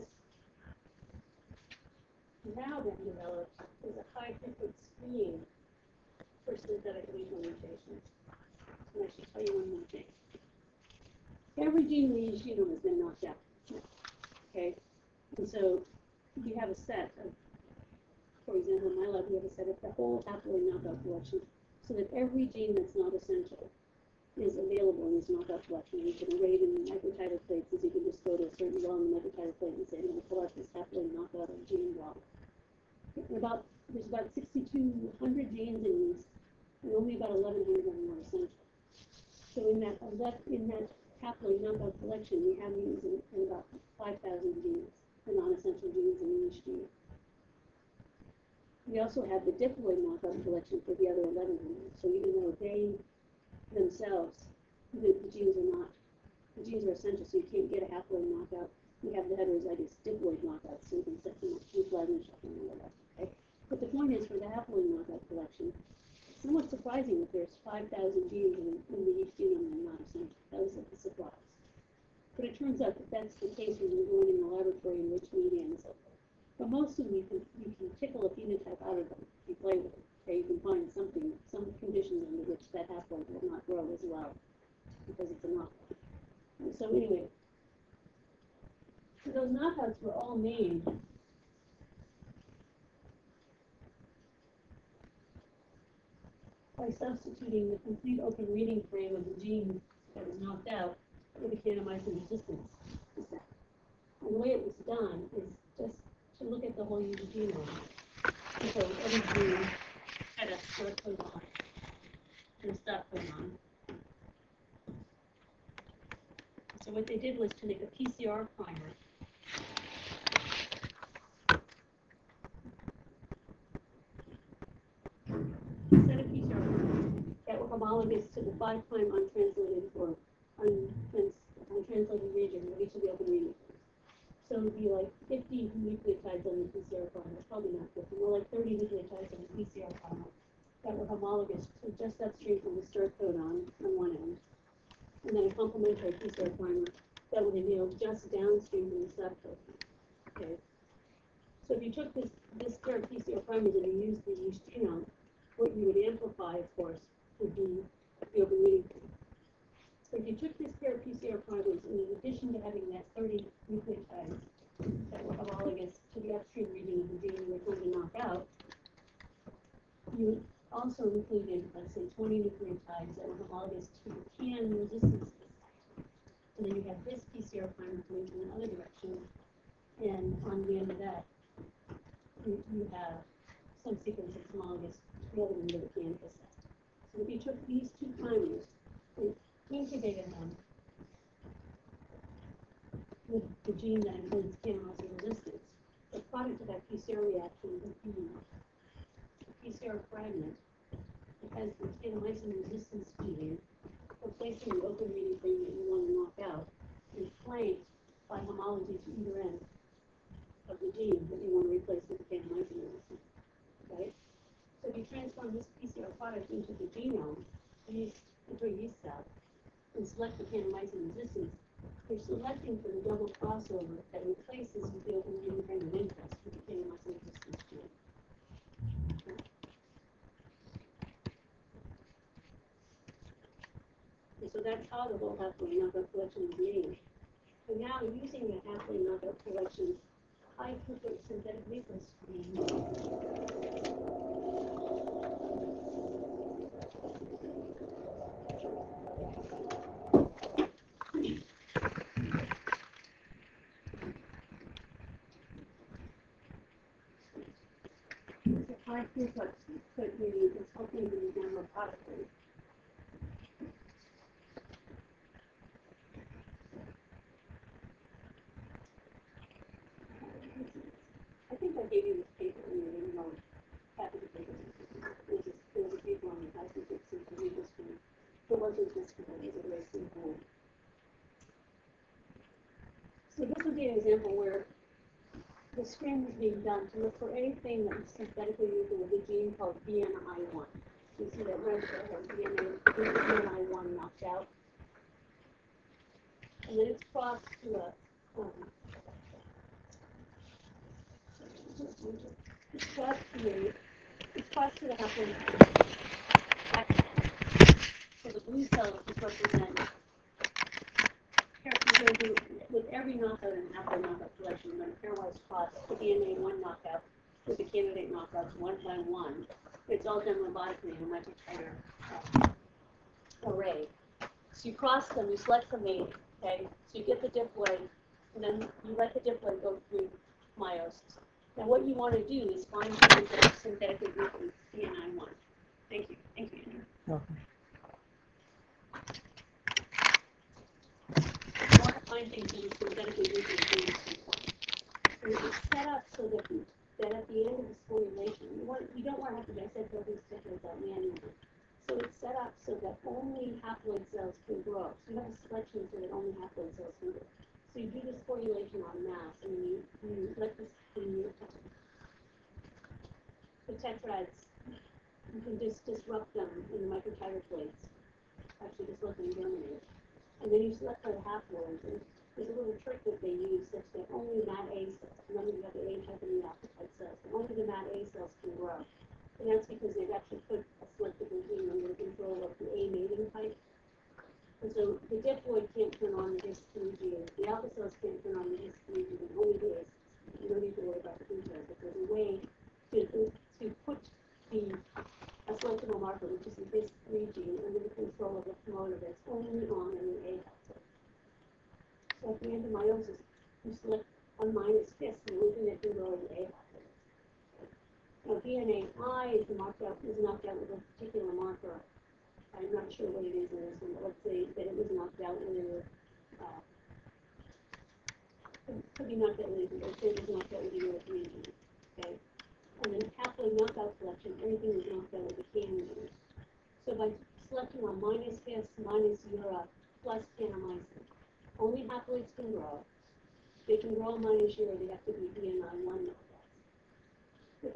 now been developed is a high throughput screen for synthetic lethal mutations. And I should tell you one more thing. Every gene in the genome has been knocked out. Okay? And so you have a set of, for example, in my lab, we have a set of the whole haploid knockout collection, so that every gene that's not essential is available in this knockout collection. You can array them in microtiter plates, as you can just go to a certain well in the microtiter plate and say, I'm going to pull out this haploid knockout of gene block. About, there's about sixty-two hundred genes in these, and only about eleven hundred of them are essential. So in that, in that haploid knockout collection, we have these in, in about five thousand genes, the non-essential genes in each gene. We also have the diploid knockout collection for the other eleven hundred. So even though they themselves, the, the genes are not, the genes are essential, so you can't get a haploid knockout. We have the heterozygous diploid knockout, so you can set them up two plasmid shuttling and all that. Okay? But the point is, for the haploid knockout collection, it's somewhat surprising that there's five thousand genes in, in the each genome that are not essential. That was a surprise. But it turns out that that's the case when you're going in the laboratory in rich media and so forth. But most of them, you can, you can tickle a phenotype out of them if you play with it. Okay, you can find something, some conditions under which that haploid will not grow as well, because it's a knockout. And so anyway, so those knockouts were all made by substituting the complete open reading frame of the gene that was knocked out with a kanamycin resistance set. And the way it was done is just to look at the whole user genome. So every gene had a start codon and a stop codon. So what they did was to make a P C R primer. Set of P C R primers that were homologous to the five prime untranslated or untrans untranslated region of each of the open reading frames. So it'd be like fifty nucleotides on the P C R primer, probably not fifty, more like thirty nucleotides on the P C R primer that were homologous to just upstream from the stir codon on one end, and then a complementary P C R primer that would anneal just downstream from the subcodon. Okay. So if you took this this pair of P C R primers and you used the yeast genome, what you would amplify, of course, would be the open reading frame. So if you took this pair of P C R primers, and in addition to having that thirty nucleotides that were homologous to the upstream region of the gene you were trying to knock out, you would also included, let's say, twenty nucleotides that were homologous to the CAN resistance. And then you have this P C R primer going in the other direction, and on the end of that, you, you have some sequence that's homologous to the other end of the CAN cassette. So if you took these two primers and incubated them with the gene that encodes CAN loss of resistance, the product of that P C R reaction would be a P C R fragment that has the kanamycin resistance gene replacing the open reading frame that you want to knock out, and flanked by homology to either end of the gene that you want to replace with the kanamycin resistance. Right? So if you transform this P C R product into the genome, yeast, into a yeast cell, and select the kanamycin resistance, you're selecting for the double crossover that replaces the open reading frame of interest with the kanamycin resistance gene. And so that's how the whole halfway knockout collection is made. And now using the halfway knockout collection, high throughput synthetic lethal screen. High throughput could mean it's helping you demo product rate. I think I gave you this paper and you didn't know half of the paper. There's a, there's a paper on the high throughput synthetic lethal screen. It wasn't this one, it was a very simple. So this would be an example where the screen was being done to look for anything that was synthetically lethal with a gene called B N I one. You see that red cell has B N I one knocked out. And then it's crossed to a, um, it's crossed to a, it's crossed to the haploid. So the blue cells just represent, with every knockout and haploid knockout collection, when a pairwise cross the D N A one knockout with the candidate knockouts one by one, it's all done robotically in a much tighter uh, array. So you cross them, you select the mate, okay? So you get the diploid, and then you let the diploid go through meiosis. Now what you want to do is find things that are synthetically lethal with B N I one. Thank you. Thank you, Andrew. Okay. You want to find things that are synthetically lethal with B N I one. And it's set up so that, you, that at the end of this formulation, you, want, you don't want to have to dissect all these diploids out manually. So it's set up so that only haploid cells can grow. So you have a selection so that only haploid cells can grow. So you do this formulation on mass, and you, you let this, the, the tetrads, you can just disrupt them in the microtiter plates. Actually, just let them germinate. And then you select for the haploids, and there's a little trick that they use such that only M A T A cells, remember you have the A type and the alpha type cells, but only the M A T A cells can grow. And that's because they've actually put a selective regime under the control of the A mating type. And so the diploid can't turn on the H three gene, the alpha cells can't turn on the H three gene, only the A cells. You don't need to worry about the details, but there's a way to, to put the a selectable marker, which is the H three gene, under the control of the promoter that's only on in the A haploid. So at the end of meiosis, you select one minus fifth, and within it can go in the A haploid. Now, D N A I is knocked out, is knocked out with a particular marker. I'm not sure what it is in this one, but let's say that it was knocked out with, uh, it could be knocked out with, let's say it was knocked out with a European gene, okay? And then haploid knockout collection, anything is knocked out with a CAN gene. So by selecting on minus fifth, minus Eura, plus kanamycin, only haploids can grow. They can grow minus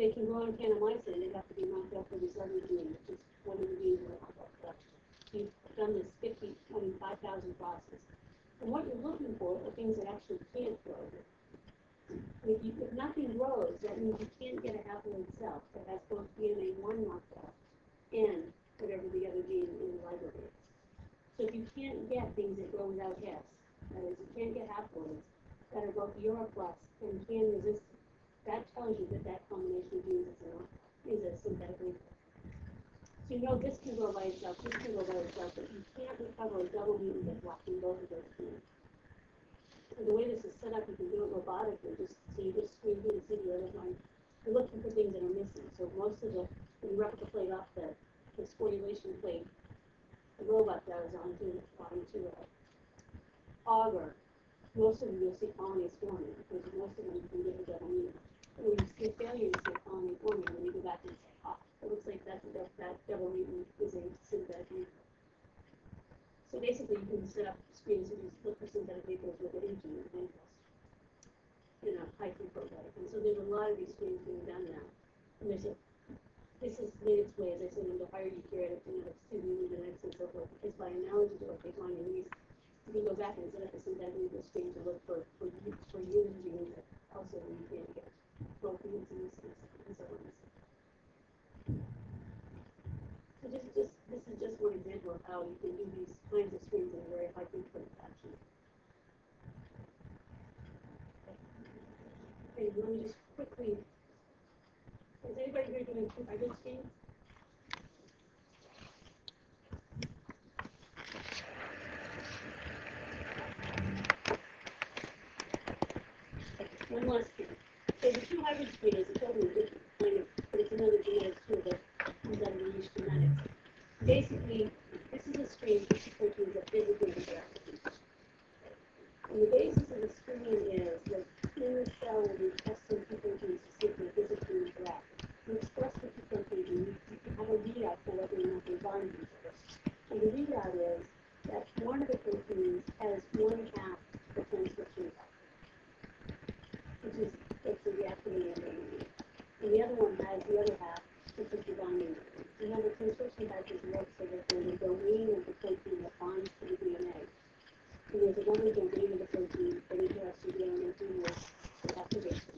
they can grow on kanamycin, they have to be knocked out for this other gene, which is one of the genes we're knocked out for. You've done this fifty, I mean, five thousand crosses. And what you're looking for are things that actually can't grow. If, you, if nothing grows, that means you can't get a haploid cell that has both D N A one knocked out and whatever the other gene in the library is. So if you can't get things that grow without S, that is, you can't get haploids that are both Europlus and can resist, that tells you that that combination of genes is a, is a synthetic lethal. So you know this can grow by itself, this can grow by itself, but you can't recover a double mutant that's blocking both of those genes. And the way this is set up, you can do it robotically, just so you just screen through the C D other line. You're looking for things that are missing. So most of the, when you replica plate off the, the sporulation plate, the robot does onto, onto a auger, most of them you'll see colonies forming, because most of them you can get a double mutant. But when you see failure, you see a colony forming, and then you go back and say, ah, it looks like that, that, that double mutant is a synthetic mutant. So basically, you can set up screens and just look for synthetic lethals with an gene of interest in a high throughput way. And so there's a lot of these screens being done now. And there's a, this has made its way, as I said, into higher eukaryotic genetics, two D genetics, and so forth. Because by analogy to what they find in these, you can go back and set up a synthetic lethal screen to look for for for human genes that also you can get both mutants and misses and so on. So this is just this is just one example of how you can do these kinds of screens in a very high throughput fashion. Okay, let me just quickly. Is anybody here doing two hybrid screens? One last thing. So the two hybrid screen is a totally different kind of, but it's another genetic tool that comes out of the niche genetics. Basically, this is a screen for proteins that physically interact with each other. And the basis of the screen is that in the cell will be testing two proteins to see if they physically interact. You express the two proteins and you, you have a readout for whether or not they bind to each other. And the readout is that one of the proteins has one half the transcription factor, which is it's the reactivating domain. And the other one has the other half, which is the binding domain. Remember, transcription factors work so that there's a domain of the protein that binds to the D N A. And there's another domain of the protein that interacts with the element with activation.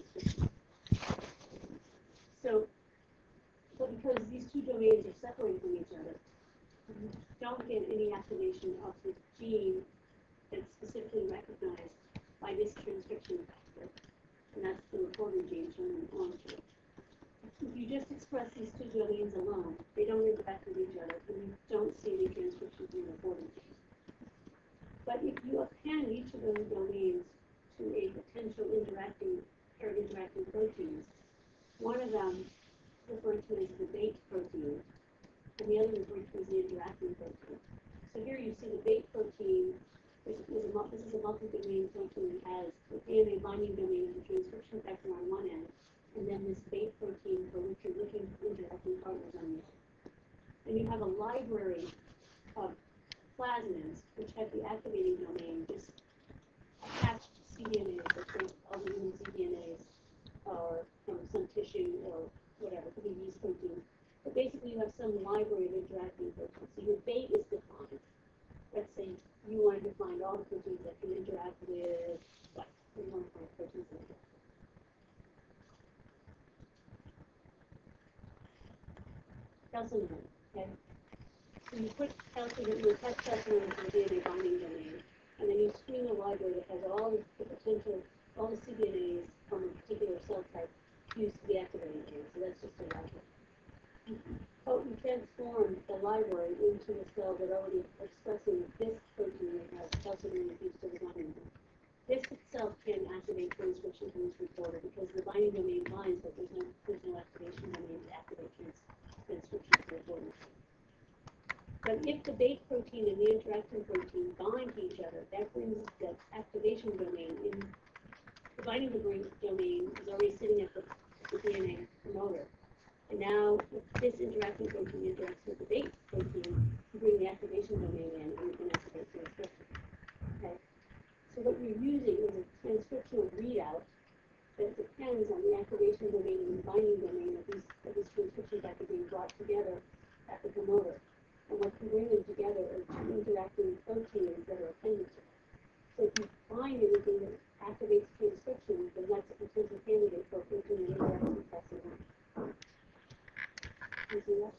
So, but because these two domains are separated from each other, you don't get any activation of the gene that's specifically recognized by this transcription factor. And that's the reporter gene shown in the orange here. If you just express these two domains alone, they don't interact with each other, and you don't see any transcription in the reporter gene. But if you append each of those domains to a potential interacting or interacting proteins, one of them referred to as the bait protein, and the other referred to as the interacting protein. So here you see the bait protein. This is a, this is a multi-domain protein that has the D N A binding domain and the transcription factor on one end, and then this bait protein for which you're looking for interacting partners on the other. And you have a library of plasmids which have the activating domain just attached to cDNAs, that shows all the human cDNAs or from some tissue or whatever, could be yeast protein. But basically you have some library of interacting proteins. So your bait is defined. Let's say you wanted to find all the proteins that can interact with what? You want to find proteins that interact. Calcineurin, okay? So you put calcineurin, you attach calcineurin to the D N A binding domain, and then you screen a library that has all the, the potential, all the cDNAs from a particular cell type used to be activating gene. So that's just a library. So you transform the library into a cell that already expressing this protein that has calcineurin fused to the binding domain. This itself can activate transcription from this reporter because the binding domain binds, but there's no, there's no activation domain to activate trans, transcription to the reporter. But if the bait protein and the interacting protein bind to each other, that brings the activation domain in. The binding domain is already sitting at the, the D N A promoter. And now, if this interacting protein interacts with the bait protein, you bring the activation domain in and you can activate transcription. Okay? So what you're using is a transcriptional readout that depends on the activation domain and the binding domain of these, of these transcription factors being brought together at the promoter. And what can bring them together are two interacting proteins that are appended to it. So if you find anything that activates transcription, then that's a potential candidate for a protein that interacts with factor one. You see that?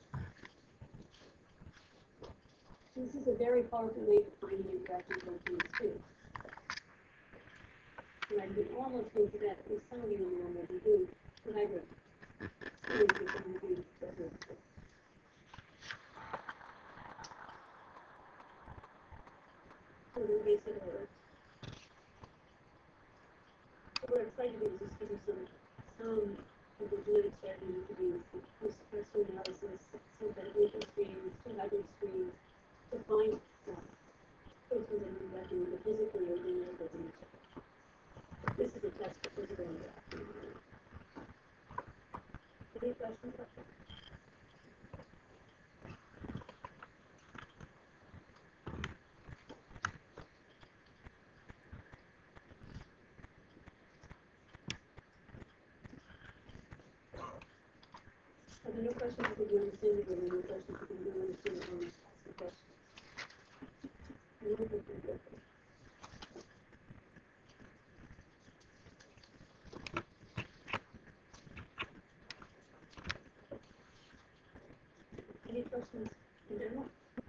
So this is a very powerful way of finding interacting proteins too. And I've been almost into that, at least some of you in the room will be doing the hybrid. Experiences that you do that are- So the basic order. So what I'm trying to do is just give you some, some of the genetic strategy you can use, post-expression analysis, some kind of local screens, two hybrid screens, to find um, proteins that you recommend the physically or genetically in each other. This is a test for physical interaction. Any questions about that? Are there no questions if you understand it, or no questions if you don't understand it, or ask the questions? No, no, no, no, no. Any questions in general?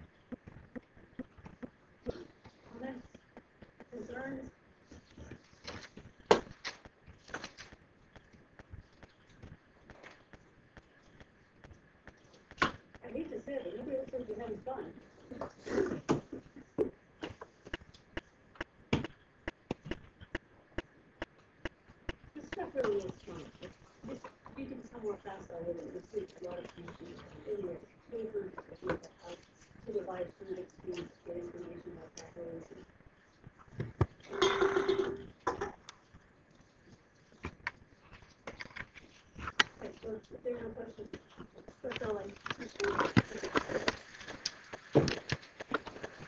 Comments? Concerns? I hate to say it, but nobody else says you're having fun. This stuff really is fun. This, you can tell more fast already, you see a lot of information in your papers, how to divide genetic screens, get information about factors. Okay, so if there are no questions, that's all I.